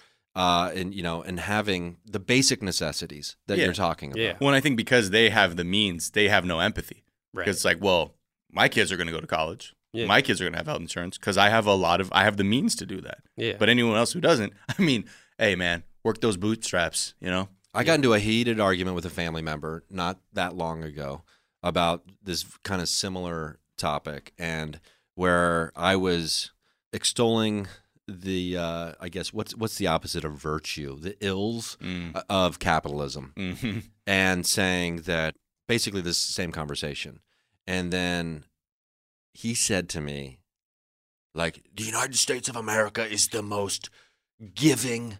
and having the basic necessities that you're talking about. Yeah. Well, and I think because they have the means, they have no empathy. Right. Because it's like, well, my kids are going to go to college. Yeah. My kids are going to have health insurance because I have the means to do that. Yeah. But anyone else who doesn't, I mean, hey, man, work those bootstraps, you know? I got into a heated argument with a family member not that long ago about this kind of similar topic, and where I was extolling the, I guess, what's the opposite of virtue? The ills of capitalism, and saying that basically this same conversation. And then he said to me, like, the United States of America is the most giving,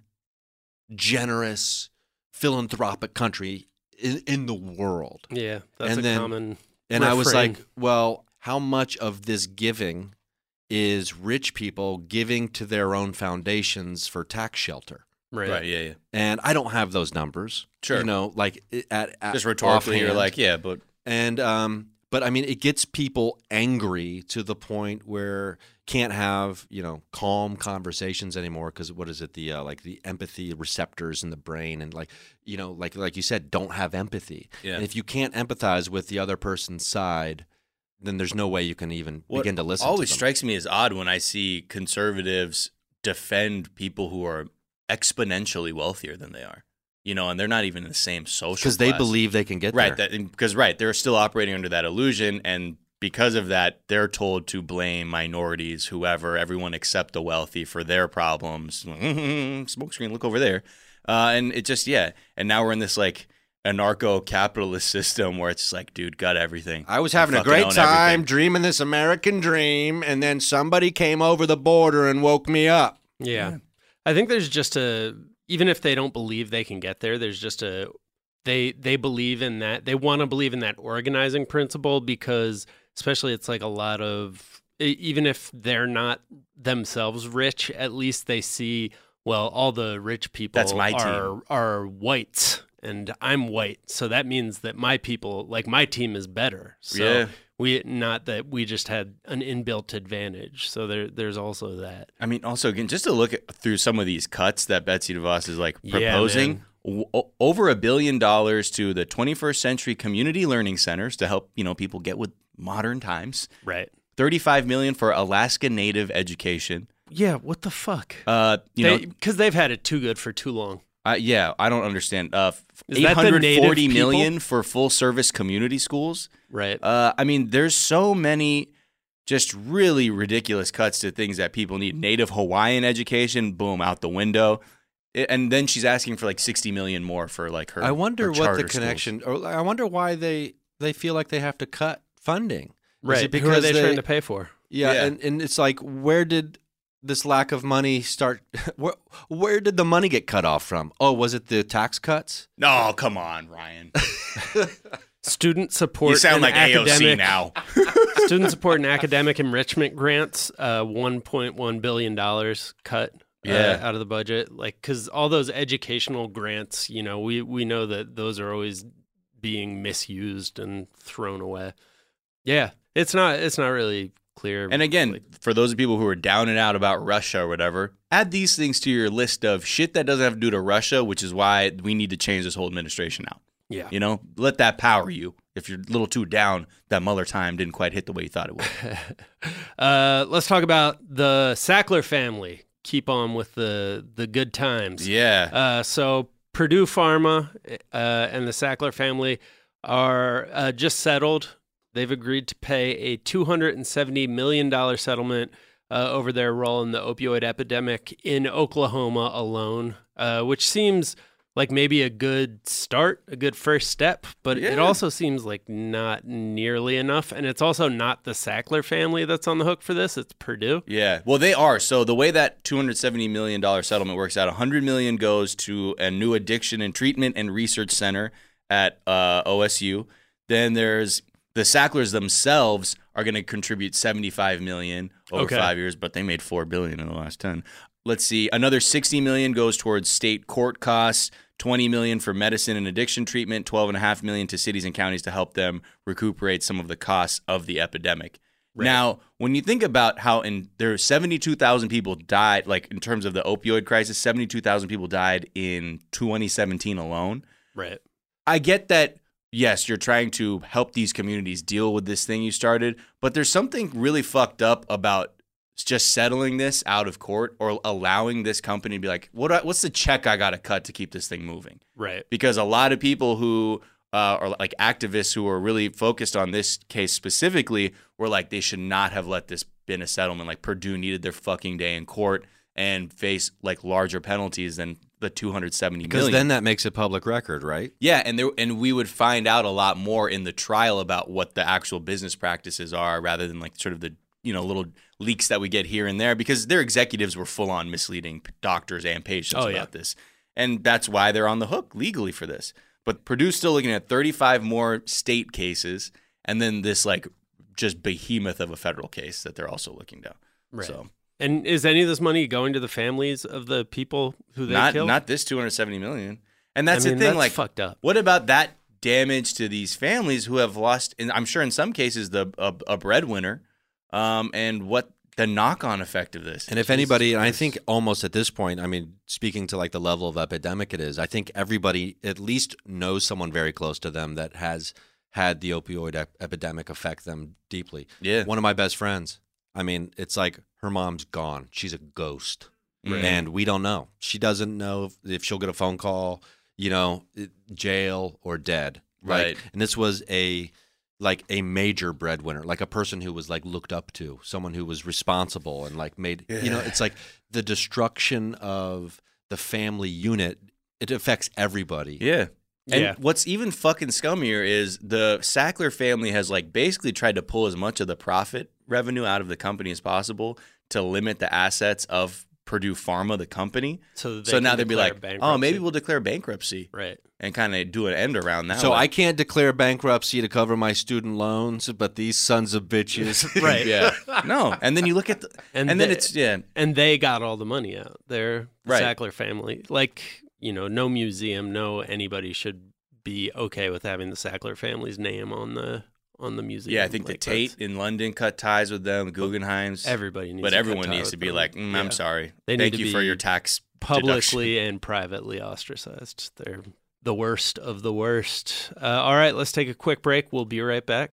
generous, philanthropic country in the world. Yeah, that's common And I was refrain. like, well, how much of this giving is rich people giving to their own foundations for tax shelter? Right. Yeah. And I don't have those numbers. Sure. You know, like at Just rhetorically, you're offhand. like, yeah, but... And but I mean, it gets people angry to the point where can't have calm conversations anymore because what is it, the empathy receptors in the brain, and like you said, don't have empathy. Yeah. And if you can't empathize with the other person's side, then there's no way you can even begin to listen. Always to them. strikes me as odd when I see conservatives defend people who are exponentially wealthier than they are. And they're not even in the same social because they class. believe they can get right, there. Because they're still operating under that illusion, and because of that, they're told to blame minorities, whoever, everyone except the wealthy for their problems. Smoke screen, look over there, and it just And now we're in this like anarcho-capitalist system where it's like, dude, got everything. I was having a great time dreaming this American dream, and then somebody came over the border and woke me up. Yeah. I think there's just even if they don't believe they can get there, there's just they believe in that. They want to believe in that organizing principle because especially it's like a lot of, even if they're not themselves rich, at least they see, well, all the rich people That's my team. are whites and I'm white. So that means that my people, like my team is better. So not that we just had an inbuilt advantage. So there's also that. I mean, also, again, just to look through some of these cuts that Betsy DeVos is like proposing, over $1 billion to the 21st Century Community Learning Centers to help, people get with modern times. Right. $35 million for Alaska Native education. Yeah, what the fuck? Because they've had it too good for too long. I don't understand. Is that the native $840 million people? for full-service community schools. Right. I mean, there's so many just really ridiculous cuts to things that people need. Native Hawaiian education, boom, out the window. And then she's asking for like $60 million more for like her. I wonder her what charter the connection. Or I wonder why they feel like they have to cut funding. Right. Is it because who are they trying to pay for? Yeah. And it's like, where did this lack of money start? Where did the money get cut off from? Oh, was it the tax cuts? No, come on, Ryan. Student support. You sound like academic, AOC now. Student support and academic enrichment grants, $1.1 billion cut out of the budget. Like, because all those educational grants, we know that those are always being misused and thrown away. Yeah, it's not really clear. And again, for those people who are down and out about Russia or whatever, add these things to your list of shit that doesn't have to do to Russia, which is why we need to change this whole administration out. Yeah. Let that power you. If you're a little too down, that Mueller time didn't quite hit the way you thought it would. Let's talk about the Sackler family. Keep on with the good times. Yeah. So Purdue Pharma and the Sackler family are just settled. They've agreed to pay a $270 million settlement over their role in the opioid epidemic in Oklahoma alone, which seems like maybe a good start, a good first step, but it also seems like not nearly enough. And it's also not the Sackler family that's on the hook for this. It's Purdue. Yeah, well, they are. So the way that $270 million settlement works out, $100 million goes to a new addiction and treatment and research center at OSU. Then there's the Sacklers themselves are going to contribute $75 million over 5 years, but they made $4 billion in the last 10. Let's see. Another $60 million goes towards state court costs, $20 million for medicine and addiction treatment, $12.5 million to cities and counties to help them recuperate some of the costs of the epidemic. Right. Now, when you think about how there 72,000 people died, like in terms of the opioid crisis, 72,000 people died in 2017 alone. Right. I get that. Yes, you're trying to help these communities deal with this thing you started, but there's something really fucked up about just settling this out of court or allowing this company to be like, what's the check I got to cut to keep this thing moving? Right. Because a lot of people who are like activists who are really focused on this case specifically were like, they should not have let this been a settlement. Like Purdue needed their fucking day in court and face like larger penalties than the $270 million. Because then that makes it public record, right? Yeah, and we would find out a lot more in the trial about what the actual business practices are rather than like sort of the little leaks that we get here and there, because their executives were full on misleading doctors and patients about this. And that's why they're on the hook legally for this. But Purdue's still looking at 35 more state cases and then this like just behemoth of a federal case that they're also looking down. Right. So. And is any of this money going to the families of the people who they killed? Not this $270 million. And that's the thing. That's like, fucked up. What about that damage to these families who have lost, and I'm sure in some cases, a breadwinner, and what the knock-on effect of this? And if anybody, and I think almost at this point, I mean, speaking to like the level of epidemic it is, I think everybody at least knows someone very close to them that has had the opioid epidemic affect them deeply. Yeah. One of my best friends, I mean, it's like her mom's gone. She's a ghost. Right. And we don't know. She doesn't know if she'll get a phone call, jail or dead. Right. And this was a major breadwinner, like a person who was like looked up to, someone who was responsible and like made, it's like the destruction of the family unit. It affects everybody. Yeah. And what's even fucking scummier is the Sackler family has like basically tried to pull as much of the profit revenue out of the company as possible to limit the assets of Purdue Pharma, the company. So now they'd be like, bankruptcy. oh, maybe we'll declare bankruptcy. Right. And kind of do an end around that. So I can't declare bankruptcy to cover my student loans, but these sons of bitches. Right. Yeah. No. And then you look at and they got all the money out. They're the Right. Sackler family. Like, no museum, no anybody should be okay with having the Sackler family's name on the museum. Yeah, I think the Tate in London cut ties with them, the Guggenheims. Everybody needs But to everyone cut ties needs to with be them. like, I'm sorry. They need Thank to you be for your tax publicly deduction. and privately ostracized. They're the worst of the worst. All right, let's take a quick break. We'll be right back.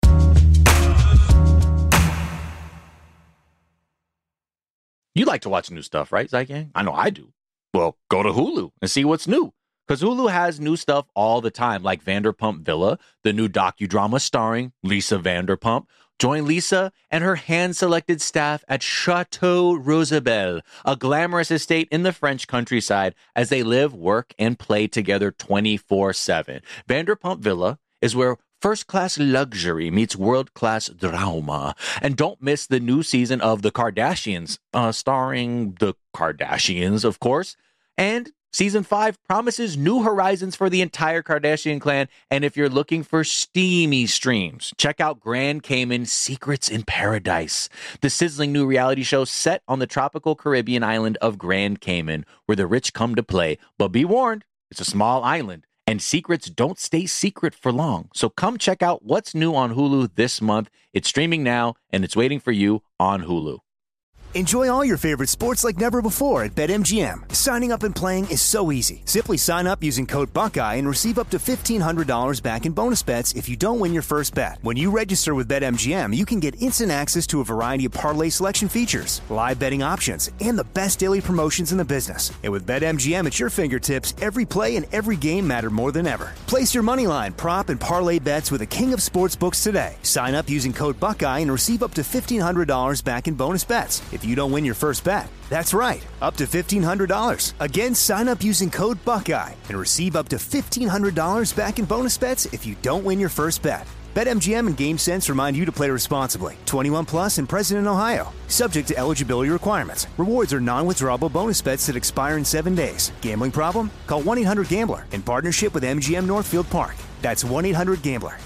You like to watch new stuff, right, Zygang? I know I do. Well, go to Hulu and see what's new. Because Hulu has new stuff all the time, like Vanderpump Villa, the new docudrama starring Lisa Vanderpump. Join Lisa and her hand-selected staff at Chateau Rosabelle, a glamorous estate in the French countryside, as they live, work, and play together 24/7. Vanderpump Villa is where first-class luxury meets world-class drama. And don't miss the new season of The Kardashians, starring the Kardashians, of course. And Season 5 promises new horizons for the entire Kardashian clan. And if you're looking for steamy streams, check out Grand Cayman Secrets in Paradise, the sizzling new reality show set on the tropical Caribbean island of Grand Cayman, where the rich come to play. But be warned, it's a small island, and secrets don't stay secret for long. So come check out what's new on Hulu this month. It's streaming now, and it's waiting for you on Hulu. Enjoy all your favorite sports like never before at BetMGM. Signing up and playing is so easy. Simply sign up using code Buckeye and receive up to $1,500 back in bonus bets if you don't win your first bet. When you register with BetMGM, you can get instant access to a variety of parlay selection features, live betting options, and the best daily promotions in the business. And with BetMGM at your fingertips, every play and every game matter more than ever. Place your moneyline, prop, and parlay bets with the king of sportsbooks today. Sign up using code Buckeye and receive up to $1,500 back in bonus bets. if you don't win your first bet. That's right, up to $1,500. Again, sign up using code Buckeye and receive up to $1,500 back in bonus bets if you don't win your first bet. BetMGM and GameSense remind you to play responsibly. 21 plus and present in Ohio. Subject to eligibility requirements. Rewards are non-withdrawable bonus bets that expire in 7 days. Gambling problem? Call 1-800-GAMBLER in partnership with MGM Northfield Park. That's 1-800-GAMBLER.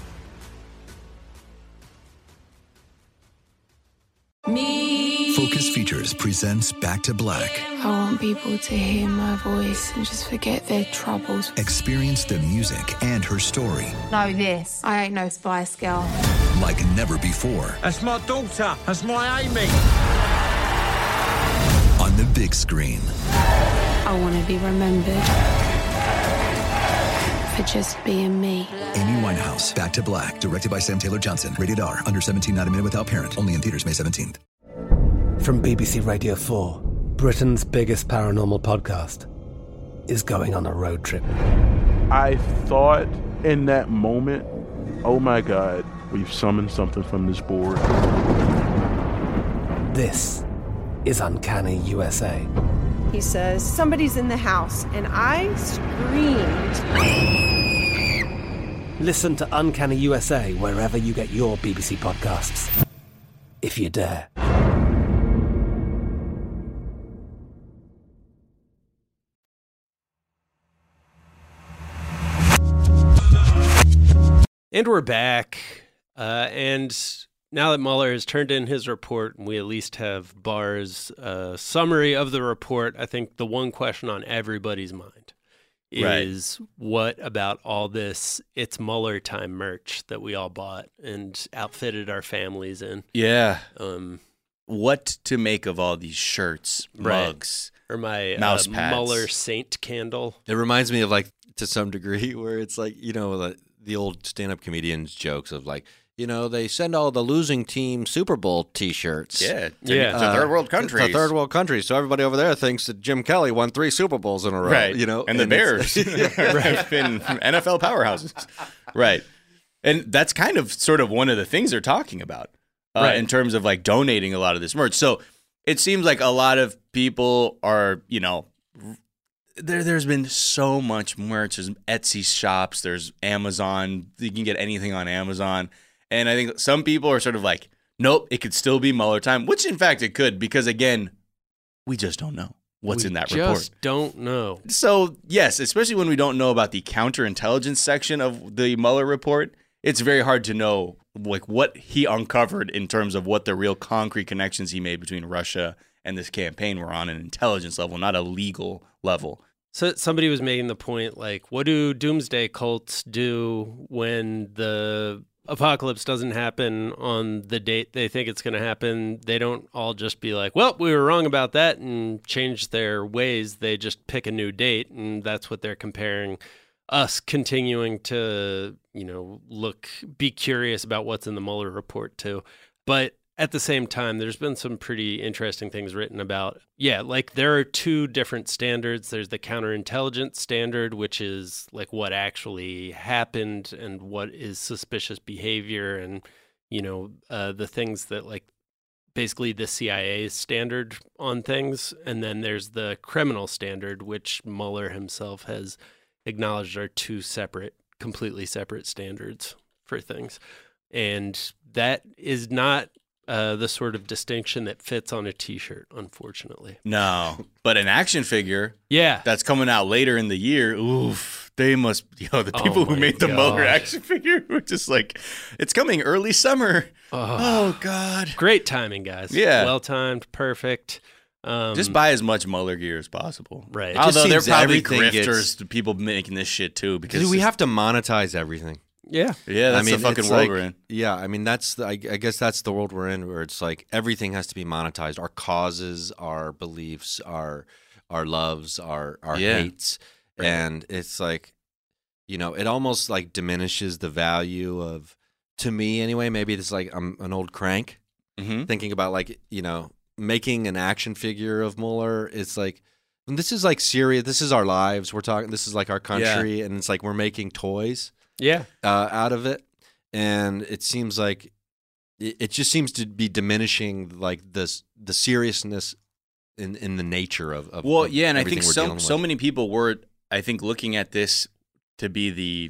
Focus Features presents Back to Black. I want people to hear my voice and just forget their troubles. Experience the music and her story Know this. I ain't no Spice Girl. like never before. That's my daughter. That's my Amy. On the big screen. I want to be remembered for just being me. Amy Winehouse, Back to Black, directed by Sam Taylor Johnson. Rated R, under 17, not a minute without parent. Only in theaters May 17th. From BBC Radio 4, Britain's biggest paranormal podcast is going on a road trip. I thought in that moment, oh my God, we've summoned something from this board. This is Uncanny USA. He says, somebody's in the house, and I screamed. Listen to Uncanny USA wherever you get your BBC podcasts, if you dare. And we're back. And now that Mueller has turned in his report, and we at least have Barr's summary of the report, I think the one question on everybody's mind is what about all this It's Mueller Time merch that we all bought and outfitted our families in? Yeah. What to make of all these shirts, mugs, or my mouse pads. Mueller Saint candle. It reminds me of, like, to some degree, where it's like, you know, the old stand-up comedians' jokes of, like, you know, they send all the losing team Super Bowl T-shirts. Yeah. To third world countries. To third world countries. So everybody over there thinks that Jim Kelly won 3 Super Bowls in a row. Right. You know, and the Bears have been NFL powerhouses. Right. And that's kind of sort of one of the things they're talking about in terms of, like, donating a lot of this merch. So it seems like a lot of people are, you know, there's been so much merch. There's Etsy shops. There's Amazon. You can get anything on Amazon. And I think some people are sort of like, nope, it could still be Mueller time, which in fact it could, because again, we just don't know what's in that report. We just don't know. So yes, especially when we don't know about the counterintelligence section of the Mueller report, it's very hard to know, like, what he uncovered in terms of what the real concrete connections he made between Russia and this campaign were on an intelligence level, not a legal level. So somebody was making the point, like, what do doomsday cults do when the apocalypse doesn't happen on the date they think it's going to happen? They don't all just be like, well, we were wrong about that and change their ways. They just pick a new date, and that's what they're comparing us continuing to, you know, be curious about what's in the Mueller report to. But at the same time, there's been some pretty interesting things written about, like, there are 2 different standards. There's the counterintelligence standard, which is like what actually happened and what is suspicious behavior, and, you know, the things that, like, basically the CIA's standard on things. And then there's the criminal standard, which Mueller himself has acknowledged are 2 completely separate standards for things. And that is not the sort of distinction that fits on a T-shirt, unfortunately. No, but an action figure, yeah, that's coming out later in the year. Oof, they must. The people who made the Mueller action figure were just like, it's coming early summer. Oh God, great timing, guys. Yeah, well timed, perfect. Just buy as much Mueller gear as possible. Right. Although they're probably grifters to people making this shit too, because we have to monetize everything. Yeah. Yeah, that's the fucking world we're in. Yeah, I mean, I guess that's the world we're in, where it's like everything has to be monetized. Our causes, our beliefs, our loves, our hates. Right. And it's like, you know, it almost like diminishes the value of, to me anyway, maybe it's like I'm an old crank thinking about, like, you know, making an action figure of Mueller. It's like, this is like serious. This is our lives. We're talking, this is like our country. And it's like we're making toys. Yeah, out of it, and it seems like it just seems to be diminishing like the seriousness in the nature of well, of yeah, and I everything think we're dealing so with. many people were, I think, looking at this to be the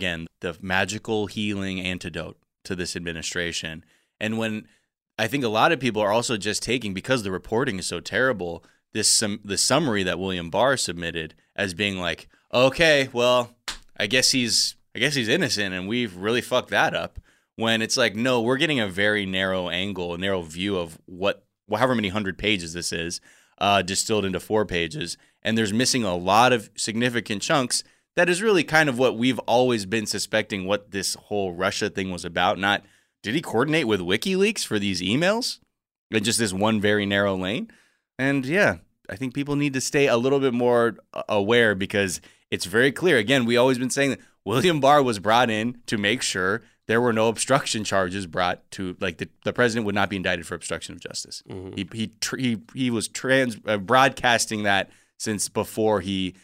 magical healing antidote to this administration. And when I think a lot of people are also just taking, because the reporting is so terrible, the summary that William Barr submitted as being like, okay, well, I guess he's innocent and we've really fucked that up. When it's like, no, we're getting a very narrow angle, a narrow view of however many 100 pages this is, distilled into 4 pages. And there's missing a lot of significant chunks. That is really kind of what we've always been suspecting what this whole Russia thing was about. Not, did he coordinate with WikiLeaks for these emails? In just this one very narrow lane? And yeah, I think people need to stay a little bit more aware, because it's very clear. Again, we always been saying that William Barr was brought in to make sure there were no obstruction charges brought to, like, the president would not be indicted for obstruction of justice. Mm-hmm. He was broadcasting that since before he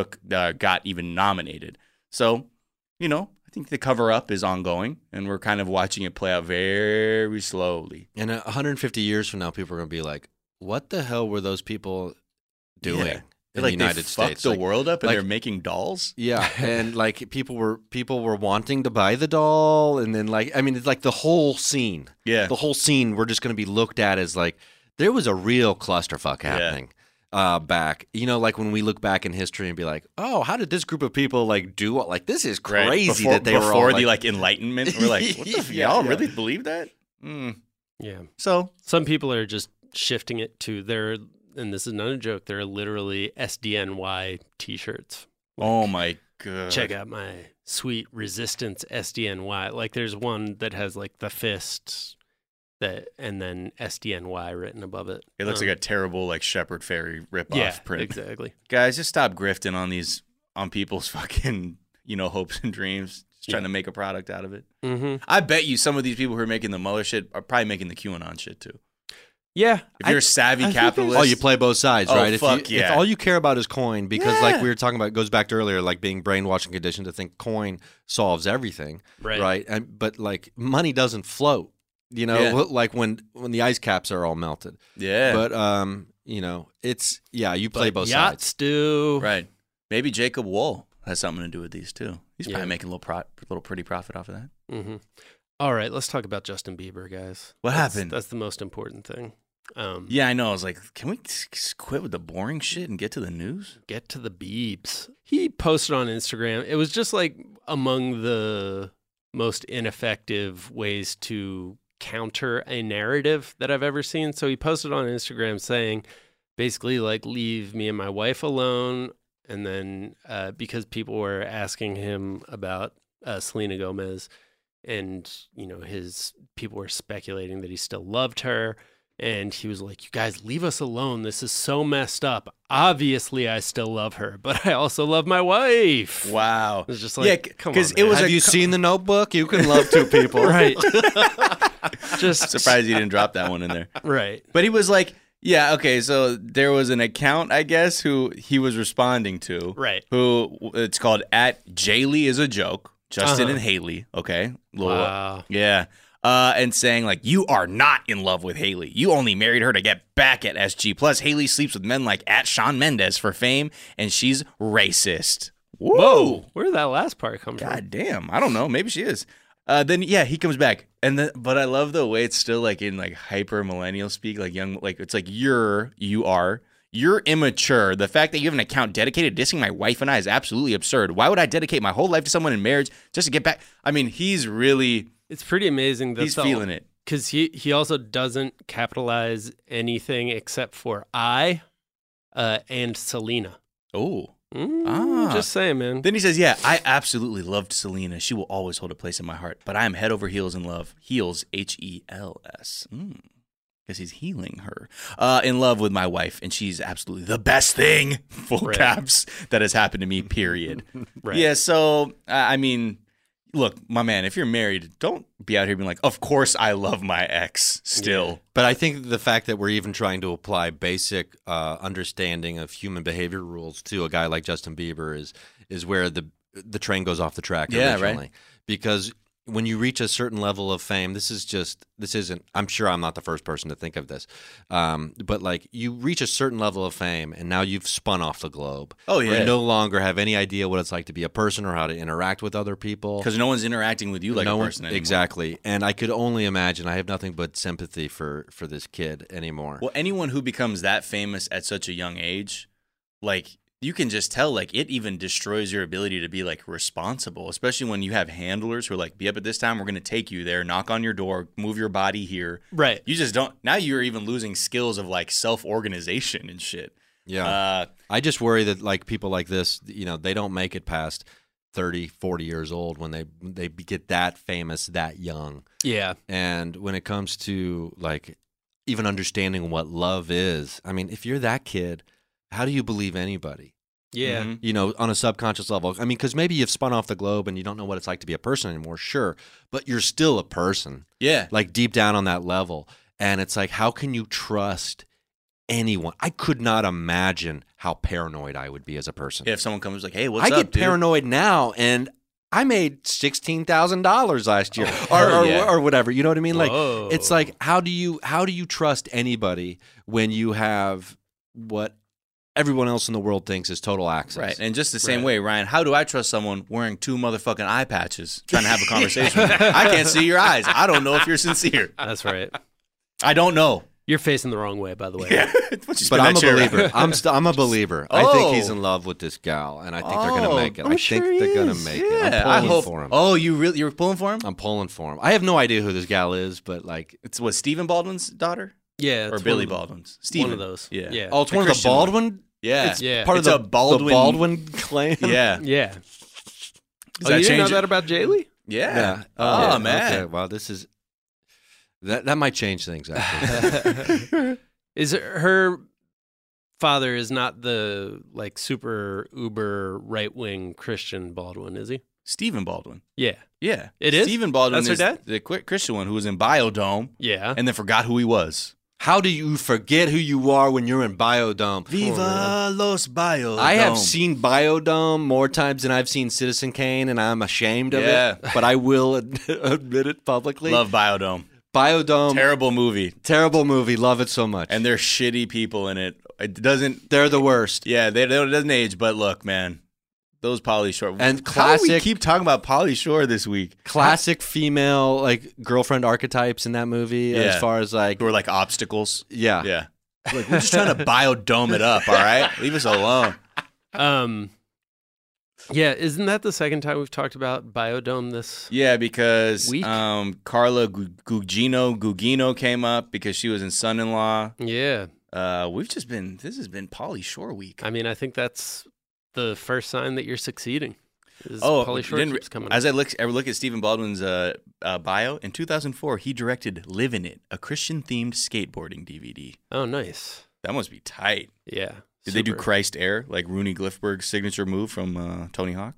got even nominated. So, I think the cover up is ongoing, and we're kind of watching it play out very slowly. And 150 years from now, people are going to be like, "What the hell were those people doing?" Yeah. In like the United they States, fucked the world up, and they're making dolls. Yeah, and like people were wanting to buy the doll, and then it's like the whole scene. Yeah, the whole scene. We're just going to be looked at as like there was a real clusterfuck happening back. Like when we look back in history and be like, oh, how did this group of people do? Like this is crazy that they were all before the Enlightenment. We're like, what the y'all really believe that? Mm. Yeah. So some people are just shifting it to their. And this is not a joke, there are literally SDNY t-shirts. Oh my God. Check out my sweet resistance SDNY. Like there's one that has like the fist and then SDNY written above it. It looks like a terrible Shepherd Ferry ripoff print. Exactly. Guys, just stop grifting on people's fucking, hopes and dreams. Just trying to make a product out of it. Mm-hmm. I bet you some of these people who are making the Mueller shit are probably making the QAnon shit too. Yeah. If you're a savvy capitalist. You play both sides, right? If all you care about is coin, because like we were talking about, it goes back to earlier, like being brainwashed and conditioned to think coin solves everything, right? But like money doesn't float, like when the ice caps are all melted. Yeah. But, it's, you play both yachts sides. Do. Right. Maybe Jacob Wool has something to do with these too. He's probably making a little pretty profit off of that. Mm-hmm. All right, let's talk about Justin Bieber, guys. What happened? That's the most important thing. Yeah, I know. I was like, can we quit with the boring shit and get to the news? Get to the Biebs. He posted on Instagram. It was just like among the most ineffective ways to counter a narrative that I've ever seen. So he posted on Instagram saying, basically, like, leave me and my wife alone. And then because people were asking him about Selena Gomez, and, his people were speculating that he still loved her. And he was like, you guys, leave us alone. This is so messed up. Obviously, I still love her, but I also love my wife. Wow. It was just like, come on, it was. Have you seen The Notebook? You can love two people. Right. Just I'm surprised you didn't drop that one in there. Right. But he was like, yeah, okay, so there was an account, I guess, who he was responding to. Right. Who, it's called @Jaylee_is_a_joke. Justin and Haley, okay? Wow. Yeah. And saying, like, you are not in love with Haley. You only married her to get back at SG. Plus, Haley sleeps with men like @Shawn Mendes for fame, and she's racist. Whoa. Where did that last part come from? God damn. I don't know. Maybe she is. Then, he comes back. But I love the way it's still, like, in, like, hyper millennial speak, like, young, like, it's like, you're immature. The fact that you have an account dedicated to dissing my wife and I is absolutely absurd. Why would I dedicate my whole life to someone in marriage just to get back? I mean, he's really... It's pretty amazing that he's feeling it. Because he also doesn't capitalize anything except for I and Selena. Oh. Just saying, man. Then he says, yeah, I absolutely loved Selena. She will always hold a place in my heart. But I am head over heels in love. Heels, HELS. Because he's healing her. In love with my wife. And she's absolutely the best thing, full caps, that has happened to me, period. Right. Yeah, so, I mean... Look, my man, if you're married, don't be out here being like, of course I love my ex still. Yeah. But I think the fact that we're even trying to apply basic understanding of human behavior rules to a guy like Justin Bieber is where the train goes off the track originally. Right. Because when you reach a certain level of fame, this isn't, I'm sure I'm not the first person to think of this, but like you reach a certain level of fame and now you've spun off the globe. Oh, yeah. You no longer have any idea what it's like to be a person or how to interact with other people. Because no one's interacting with you like a person anymore. Exactly. And I could only imagine, I have nothing but sympathy for this kid anymore. Well, anyone who becomes that famous at such a young age, like, you can just tell, like, it even destroys your ability to be, like, responsible, especially when you have handlers who are like, be up at this time, we're going to take you there, knock on your door, move your body here. Right. You just don't, now you're even losing skills of, like, self-organization and shit. Yeah. I just worry that, like, people like this, you know, they don't make it past 30, 40 years old when they get that famous that young. Yeah. And when it comes to, like, even understanding what love is, I mean, if you're that kid, how do you believe anybody? Yeah. Mm-hmm. You know, on a subconscious level. I mean, because maybe you've spun off the globe and you don't know what it's like to be a person anymore, sure. But you're still a person. Yeah. Like deep down on that level. And it's like, how can you trust anyone? I could not imagine how paranoid I would be as a person. Yeah, if someone comes like, hey, what's up, I get dude? paranoid now, and I made $16,000 last year, or whatever. You know what I mean? Like, it's like, how do you trust anybody when you have what everyone else in the world thinks is total access? Right. And just the same way, Ryan, how do I trust someone wearing 2 motherfucking eye patches trying to have a conversation with me? I can't see your eyes. I don't know if you're sincere. That's right. I don't know. You're facing the wrong way, by the way. Yeah. But I'm a believer. I'm a believer. I think he's in love with this gal, and I think they're going to make it. I think they're going to make it. I'm pulling for him. Oh, you're pulling for him? I'm pulling for him. I have no idea who this gal is, but like, it's what, Stephen Baldwin's daughter? Yeah. Or Billy Baldwin's? One of those. Yeah. Oh, it's one of the Baldwin? Yeah. It's part of the Baldwin clan? Yeah. Yeah. Does you didn't know that about Jaylee? Yeah. Oh, man. Okay. Well, this is... That might change things, actually. Is her father is not the like super uber right wing Christian Baldwin, is he? Stephen Baldwin. Yeah. Yeah. It is? Stephen Baldwin That's her is dad? the Christian one who was in Biodome. Yeah. And then forgot who he was. How do you forget who you are when you're in Biodome? Viva los Biodome. I have seen Biodome more times than I've seen Citizen Kane, and I'm ashamed of it. But I will admit it publicly. Love Biodome. Biodome. Terrible movie. Terrible movie. Love it so much. And they're shitty people in it. It doesn't... They're the worst. Yeah, it doesn't age, but look, man. Those Pauly Shore. And How do we keep talking about Pauly Shore this week? Classic female, like, girlfriend archetypes in that movie, as far as, like... Who are, like, obstacles. Yeah. Yeah. Like, we're just trying to Biodome it up, all right? Leave us alone. Yeah, isn't that the second time we've talked about Biodome this Yeah, because week? Carla Gugino came up because she was in Son-in-Law. Yeah. This has been Pauly Shore week. I mean, I think that's the first sign that you're succeeding. Pauly Shore keeps coming as I look at Stephen Baldwin's bio, in 2004, he directed Live in It, a Christian-themed skateboarding DVD. Oh, nice. That must be tight. Yeah. Did they do Christ Air, like Rooney Glifberg's signature move from Tony Hawk?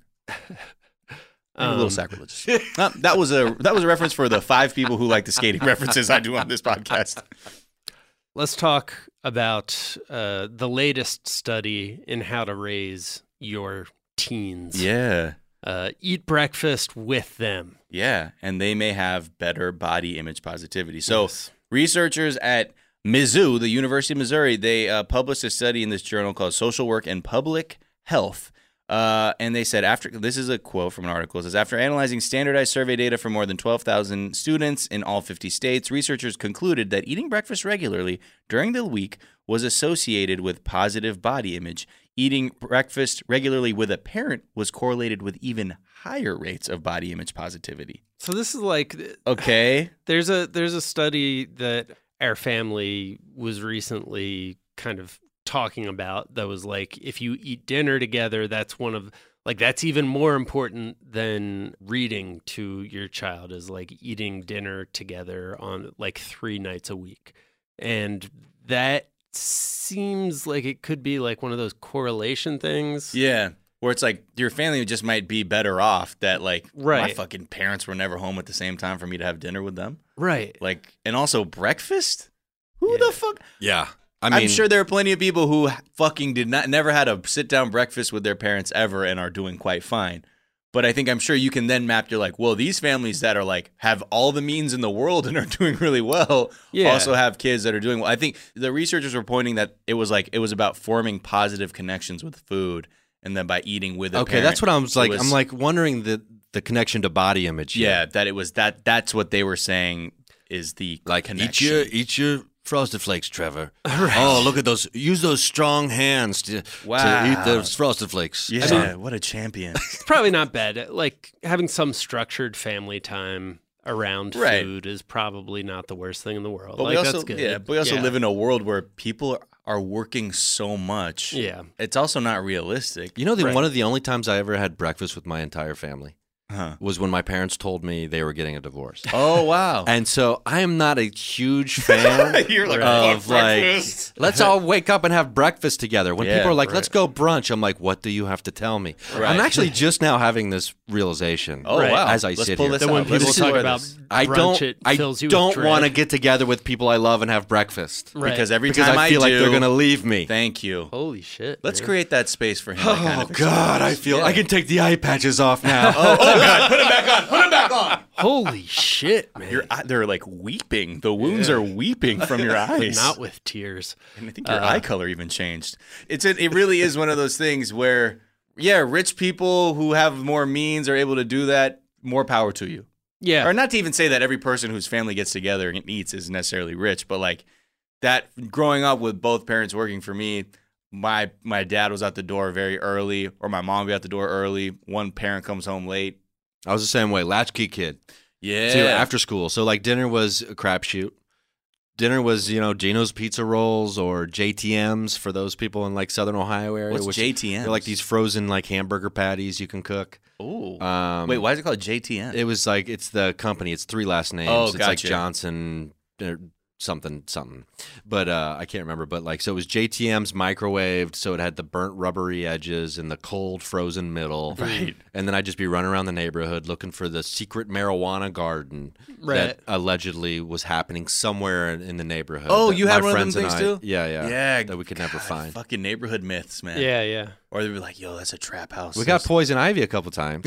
A little sacrilegious. That was a reference for the 5 people who like the skating references I do on this podcast. Let's talk about the latest study in how to raise your teens. Yeah. Eat breakfast with them. Yeah, and they may have better body image positivity. So researchers at Mizzou, the University of Missouri, they published a study in this journal called Social Work and Public Health. And they said, this is a quote from an article. It says, after analyzing standardized survey data from more than 12,000 students in all 50 states, researchers concluded that eating breakfast regularly during the week was associated with positive body image. Eating breakfast regularly with a parent was correlated with even higher rates of body image positivity. So this is like... Okay. There's a study that our family was recently kind of talking about that was like, if you eat dinner together, that's even more important than reading to your child, is like eating dinner together on like 3 nights a week. And that seems like it could be like one of those correlation things. Yeah. Where it's like your family just might be better off that like my fucking parents were never home at the same time for me to have dinner with them. Right. Like, and also breakfast? Who the fuck? Yeah. I'm sure there are plenty of people who fucking never had a sit down breakfast with their parents ever and are doing quite fine. But I think I'm sure you can then map. You're like, well, these families that are like have all the means in the world and are doing really well also have kids that are doing well. I think the researchers were pointing that it was about forming positive connections with food, and then by eating with a parent. That's what I was like. I'm like wondering the connection to body image. Yeah, that it was that. That's what they were saying is the connection. Eat your Frosted Flakes, Trevor. Right. Oh, look at those! Use those strong hands to eat those Frosted Flakes. Yeah, what a champion! It's probably not bad. Like having some structured family time around food is probably not the worst thing in the world. But that's good. Yeah, but we also live in a world where people are working so much. Yeah, it's also not realistic. You know, one of the only times I ever had breakfast with my entire family. Was when my parents told me they were getting a divorce. Oh, wow. And so I am not a huge fan You're like, of let's all wake up and have breakfast together. When people are like, let's go brunch, I'm like, what do you have to tell me? Right. I'm actually just now having this realization. Oh, wow. As I sit here. Then when people talk about brunch, I don't want to get together with people I love and have breakfast. Right. Because every time I feel like they're going to leave me. Thank you. Holy shit. Let's create that space for him. Oh, God. I feel I can take the eye patches off now. Oh, God. Put him back on. Put him back on. Holy shit, man. They're like weeping. The wounds are weeping from your eyes. Not with tears. And I think your eye color even changed. It really is one of those things where, rich people who have more means are able to do that. More power to you. Yeah. Or not to even say that every person whose family gets together and eats is necessarily rich, but like that growing up with both parents working for me, my dad was at the door very early, or my mom would be at the door early. One parent comes home late. I was the same way. Latchkey kid. Yeah. Too, after school. So like dinner was a crapshoot. Dinner was, Gino's Pizza Rolls or JTMs for those people in like Southern Ohio area. What's JTMs? They're like these frozen like hamburger patties you can cook. Ooh. Wait, why is it called JTM? It was like, it's the company. It's 3 last names. Oh, it's gotcha. like Johnson something. But I can't remember. But like, so it was JTM's microwaved. So it had the burnt rubbery edges and the cold frozen middle. Right. And then I'd just be running around the neighborhood looking for the secret marijuana garden that allegedly was happening somewhere in the neighborhood. Oh, you had one of them things too? Yeah. That we could never find. Fucking neighborhood myths, man. Yeah. Or they'd be like, yo, that's a trap house. We got poison ivy a couple times.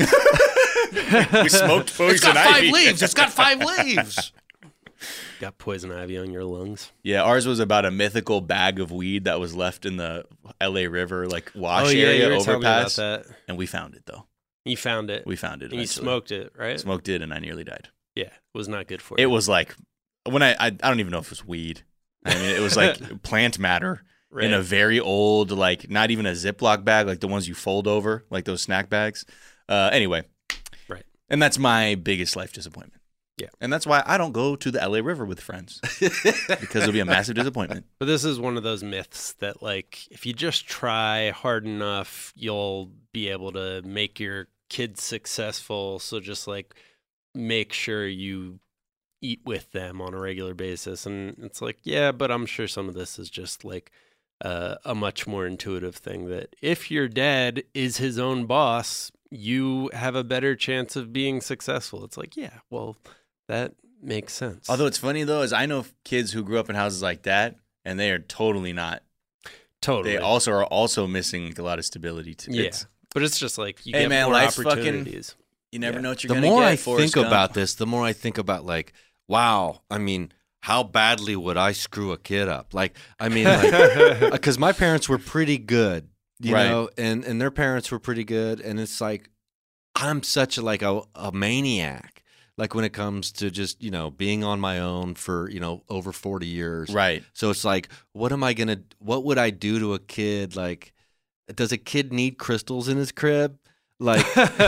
We smoked poison ivy. It's got 5 leaves. Got poison ivy on your lungs. Yeah, ours was about a mythical bag of weed that was left in the LA River wash area overpass. And we found it though. You found it. We found it. And you smoked it, right? Smoked it, and I nearly died. Yeah, it was not good for you. It was like when I don't even know if it was weed. I mean, it was like plant matter in a very old, like not even a Ziploc bag, like the ones you fold over, like those snack bags. Anyway, right. And that's my biggest life disappointment. Yeah. And that's why I don't go to the LA River with friends because it'll be a massive disappointment. But this is one of those myths that, like, if you just try hard enough, you'll be able to make your kids successful. So just, like, make sure you eat with them on a regular basis. And it's like, yeah, but I'm sure some of this is just, like, a much more intuitive thing that if your dad is his own boss, you have a better chance of being successful. It's like, yeah, well, that makes sense. Although it's funny, though, is I know kids who grew up in houses like that, and they are totally not. Totally. They also are also missing a lot of stability, too. Yeah. But it's just like, you get more opportunities. You never know what you're going to get. The more I think about this, the more I think about, like, wow, I mean, how badly would I screw a kid up? Like, I mean, because my parents were pretty good, you know, and their parents were pretty good. And it's like, I'm such a maniac. Like when it comes to just, being on my own for, over 40 years. Right. So it's like, what would I do to a kid? Like, does a kid need crystals in his crib? Like,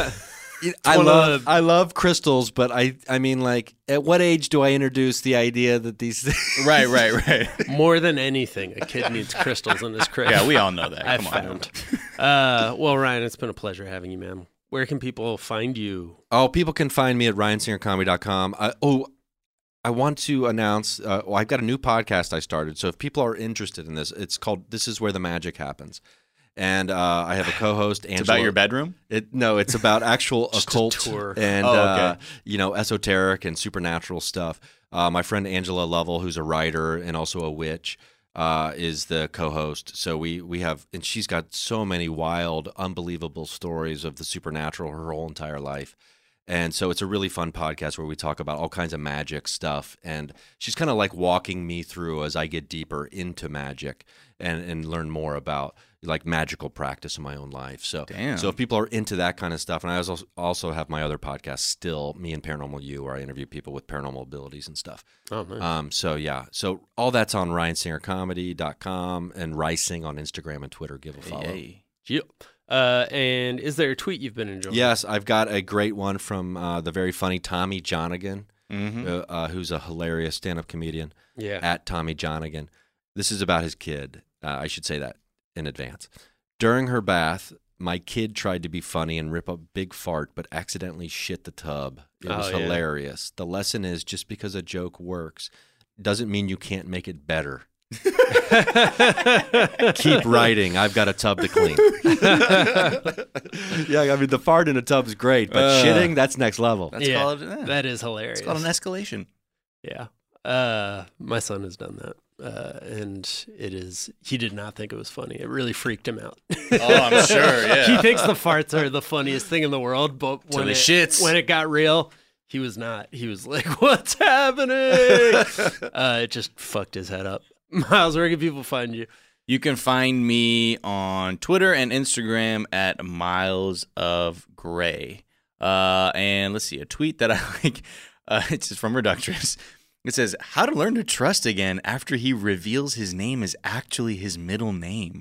I love crystals, but I mean, like, at what age do I introduce the idea that these things... Right. More than anything, a kid needs crystals in his crib. Yeah, we all know that. I've found. Well, Ryan, it's been a pleasure having you, man. Where can people find you? Oh, people can find me at ryansingercomedy.com. I want to announce, I've got a new podcast I started. So if people are interested in this, it's called This Is Where the Magic Happens. And I have a co-host, Angela. It's about your bedroom? No, it's about actual occult tour. And, esoteric and supernatural stuff. My friend Angela Lovell, who's a writer and also a witch. is the co-host. So we have, and she's got so many wild, unbelievable stories of the supernatural her whole entire life. And so it's a really fun podcast where we talk about all kinds of magic stuff. And she's kind of like walking me through as I get deeper into magic and learn more about like magical practice in my own life. So, so if people are into that kind of stuff, and I also have my other podcast, Still, Me and Paranormal You, where I interview people with paranormal abilities and stuff. Oh, nice. So all that's on RyanSingerComedy.com and Rysing on Instagram and Twitter. Give a follow. Yep. And is there a tweet you've been enjoying? Yes, I've got a great one from the very funny Tommy Johnigan, who's a hilarious stand-up comedian. Yeah. At Tommy Johnigan. This is about his kid. I should say that in advance. During her bath, my kid tried to be funny and rip a big fart, but accidentally shit the tub. It was hilarious. The lesson is just because a joke works doesn't mean you can't make it better. Keep writing. I've got a tub to clean. Yeah, I mean the fart in a tub is great, but shitting, that's next level. That's called, that is hilarious. It's called an escalation. Yeah. My son has done that. And he did not think it was funny. It really freaked him out. Oh, I'm sure, yeah. He thinks the farts are the funniest thing in the world, but when it got real, he was not. He was like, what's happening? It just fucked his head up. Miles, where can people find you? You can find me on Twitter and Instagram at Miles of Gray. And let's see, a tweet that I like, it's just from Reductress. It says, how to learn to trust again after he reveals his name is actually his middle name.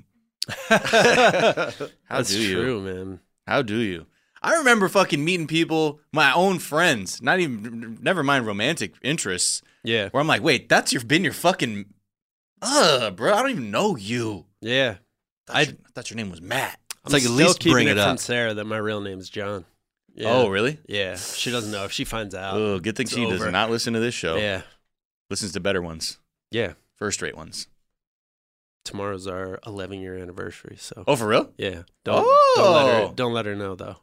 That's true, man. How do you? I remember fucking meeting people, my own friends, never mind romantic interests. Yeah. Where I'm like, wait, been your fucking, bro, I don't even know you. Yeah. I thought your name was Matt. It's like, at least bring it up from Sarah that my real name's John. Yeah. Oh, really? Yeah. She doesn't know. If she finds out. Oh, good thing she does not listen to this show. Yeah. Listens to better ones. Yeah. First-rate ones. Tomorrow's our 11-year anniversary. So. Oh, for real? Yeah. Don't let her know, though.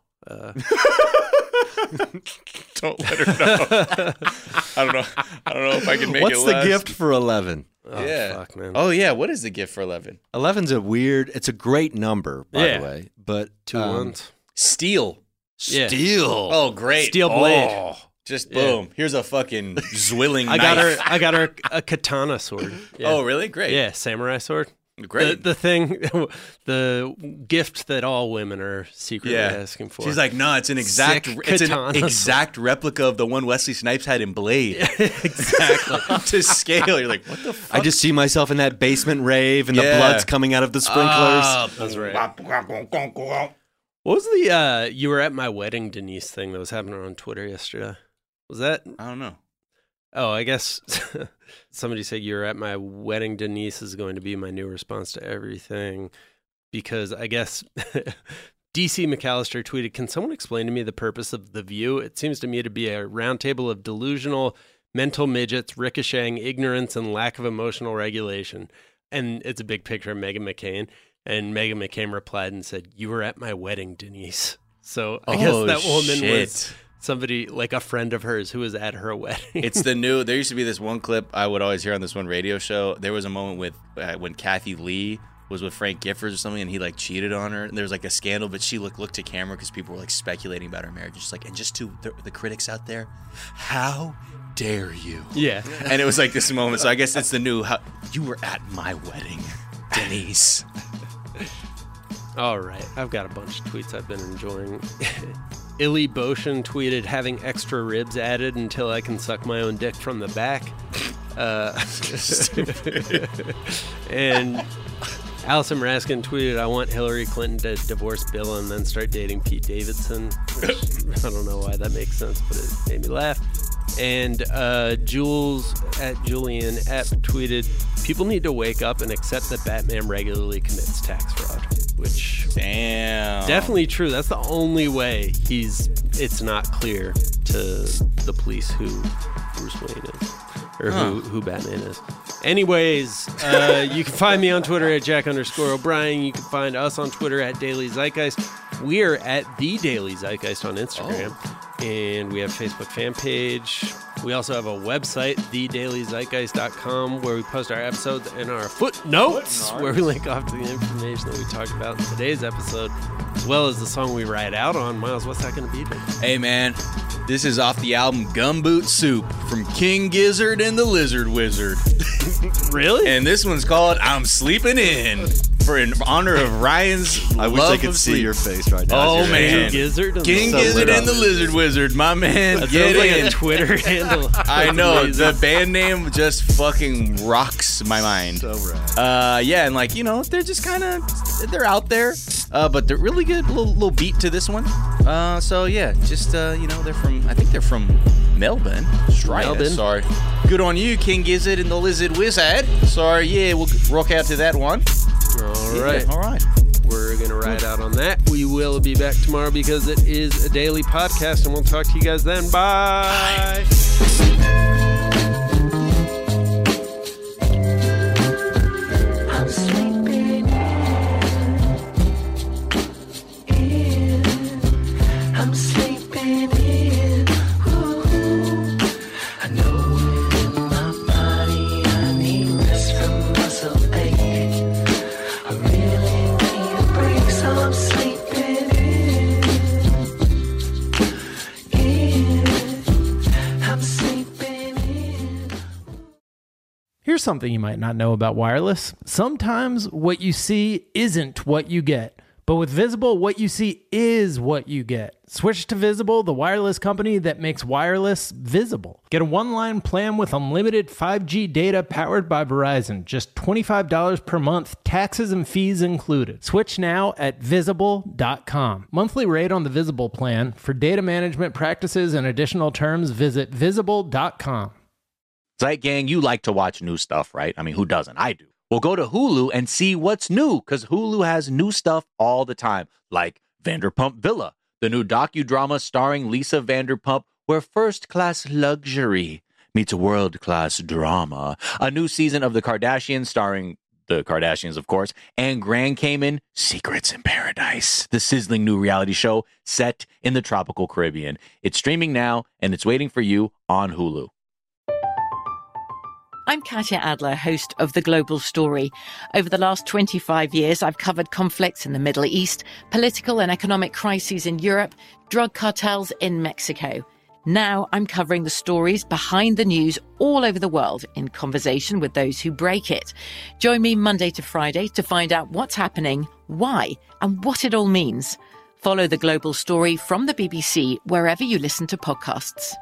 Don't let her know. I don't know if I can make What's it the gift for 11? Oh, yeah. Fuck, man. Oh, yeah. What is the gift for 11? 11's it's a great number, by the way. But 2 ones. Steel. Yeah. Steel. Oh, great. Steel blade. Oh, just boom. Here's a fucking zwilling knife. I got her a katana sword. Yeah. Oh, really? Great. Yeah, samurai sword. Great. The gift that all women are secretly asking for. She's like, no, it's an exact replica of the one Wesley Snipes had in Blade. Exactly. To scale. You're like, what the fuck? I just see myself in that basement rave and the blood's coming out of the sprinklers. That's right. What was the you were at my wedding, Denise thing that was happening on Twitter yesterday? Was that? I don't know. Oh, I guess somebody said you were at my wedding, Denise is going to be my new response to everything. Because I guess DC McAllister tweeted, can someone explain to me the purpose of The View? It seems to me to be a roundtable of delusional mental midgets ricocheting ignorance and lack of emotional regulation. And it's a big picture of Meghan McCain. And Meghan McCain replied and said, you were at my wedding, Denise. So I guess that woman was somebody, like a friend of hers who was at her wedding. It's there used to be this one clip I would always hear on this one radio show. There was a moment with when Kathy Lee was with Frank Giffords or something, and he like cheated on her. And there was like a scandal, but she looked to camera because people were like speculating about her marriage. Just like, and just to the critics out there, how dare you? Yeah. And it was like this moment. So I guess it's the new, you were at my wedding, Denise. All right. I've got a bunch of tweets I've been enjoying. Illy Boshin tweeted, having extra ribs added until I can suck my own dick from the back. And Allison Raskin tweeted, I want Hillary Clinton to divorce Bill and then start dating Pete Davidson. Which, I don't know why that makes sense, but it made me laugh. And Jules at Julian Epp tweeted, people need to wake up and accept that Batman regularly commits tax fraud. Which definitely true. That's the only way it's not clear to the police who Bruce Wayne is or who Batman is. Anyways, you can find me on Twitter at Jack_O'Brien. You can find us on Twitter at Daily Zeitgeist. We are at The Daily Zeitgeist on Instagram. And we have a Facebook fan page. We also have a website, thedailyzeitgeist.com, where we post our episodes and our footnotes, where we link off to the information that we talked about in today's episode, as well as the song we ride out on. Miles, what's that going to be today? Hey, man, this is off the album Gumboot Soup from King Gizzard and the Lizard Wizard. Really? And this one's called I'm Sleeping In, in honor of Ryan's I wish love I could of see sleep. your face right now. Oh, man. King Gizzard and the Lizard Wizard, my man. That Get sounds like in. a Twitter handle. I know. Amazing. The band name just fucking rocks my mind. So rad. Yeah, and like, you know, they're just kind of, they're out there, but they're really good. Little beat to this one. So yeah, just, you know, I think they're from Melbourne. Melbourne. Sorry. Good on you, King Gizzard and the Lizard Wizard. Sorry, yeah, we'll rock out to that one. All right. All right. We're going to ride out on that. We will be back tomorrow because it is a daily podcast, and we'll talk to you guys then. Bye. I'm sleeping in. I'm sleeping in. Ooh. I know within my body I need rest from muscle ache. I really need a break, so I'm sleeping in. I'm sleeping in. Here's something you might not know about wireless. Sometimes what you see isn't what you get. But with Visible, what you see is what you get. Switch to Visible, the wireless company that makes wireless visible. Get a one-line plan with unlimited 5G data powered by Verizon. Just $25 per month, taxes and fees included. Switch now at Visible.com. Monthly rate on the Visible plan. For data management practices and additional terms, visit Visible.com. Zeit Gang, you like to watch new stuff, right? I mean, who doesn't? I do. Well, go to Hulu and see what's new, because Hulu has new stuff all the time, like Vanderpump Villa, the new docudrama starring Lisa Vanderpump, where first-class luxury meets world-class drama. A new season of The Kardashians starring the Kardashians, of course, and Grand Cayman, Secrets in Paradise, the sizzling new reality show set in the tropical Caribbean. It's streaming now, and it's waiting for you on Hulu. I'm Katya Adler, host of The Global Story. Over the last 25 years, I've covered conflicts in the Middle East, political and economic crises in Europe, drug cartels in Mexico. Now I'm covering the stories behind the news all over the world in conversation with those who break it. Join me Monday to Friday to find out what's happening, why, and what it all means. Follow The Global Story from the BBC wherever you listen to podcasts.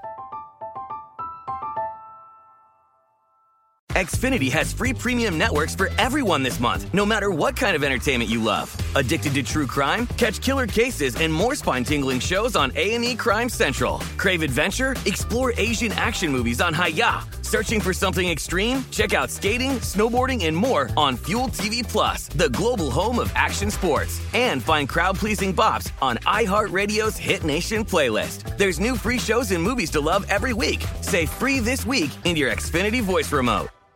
Xfinity has free premium networks for everyone this month, no matter what kind of entertainment you love. Addicted to true crime? Catch killer cases and more spine-tingling shows on A&E Crime Central. Crave adventure? Explore Asian action movies on Hi-Ya. Searching for something extreme? Check out skating, snowboarding, and more on Fuel TV Plus, the global home of action sports. And find crowd-pleasing bops on iHeartRadio's Hit Nation playlist. There's new free shows and movies to love every week. Say free this week in your Xfinity voice remote.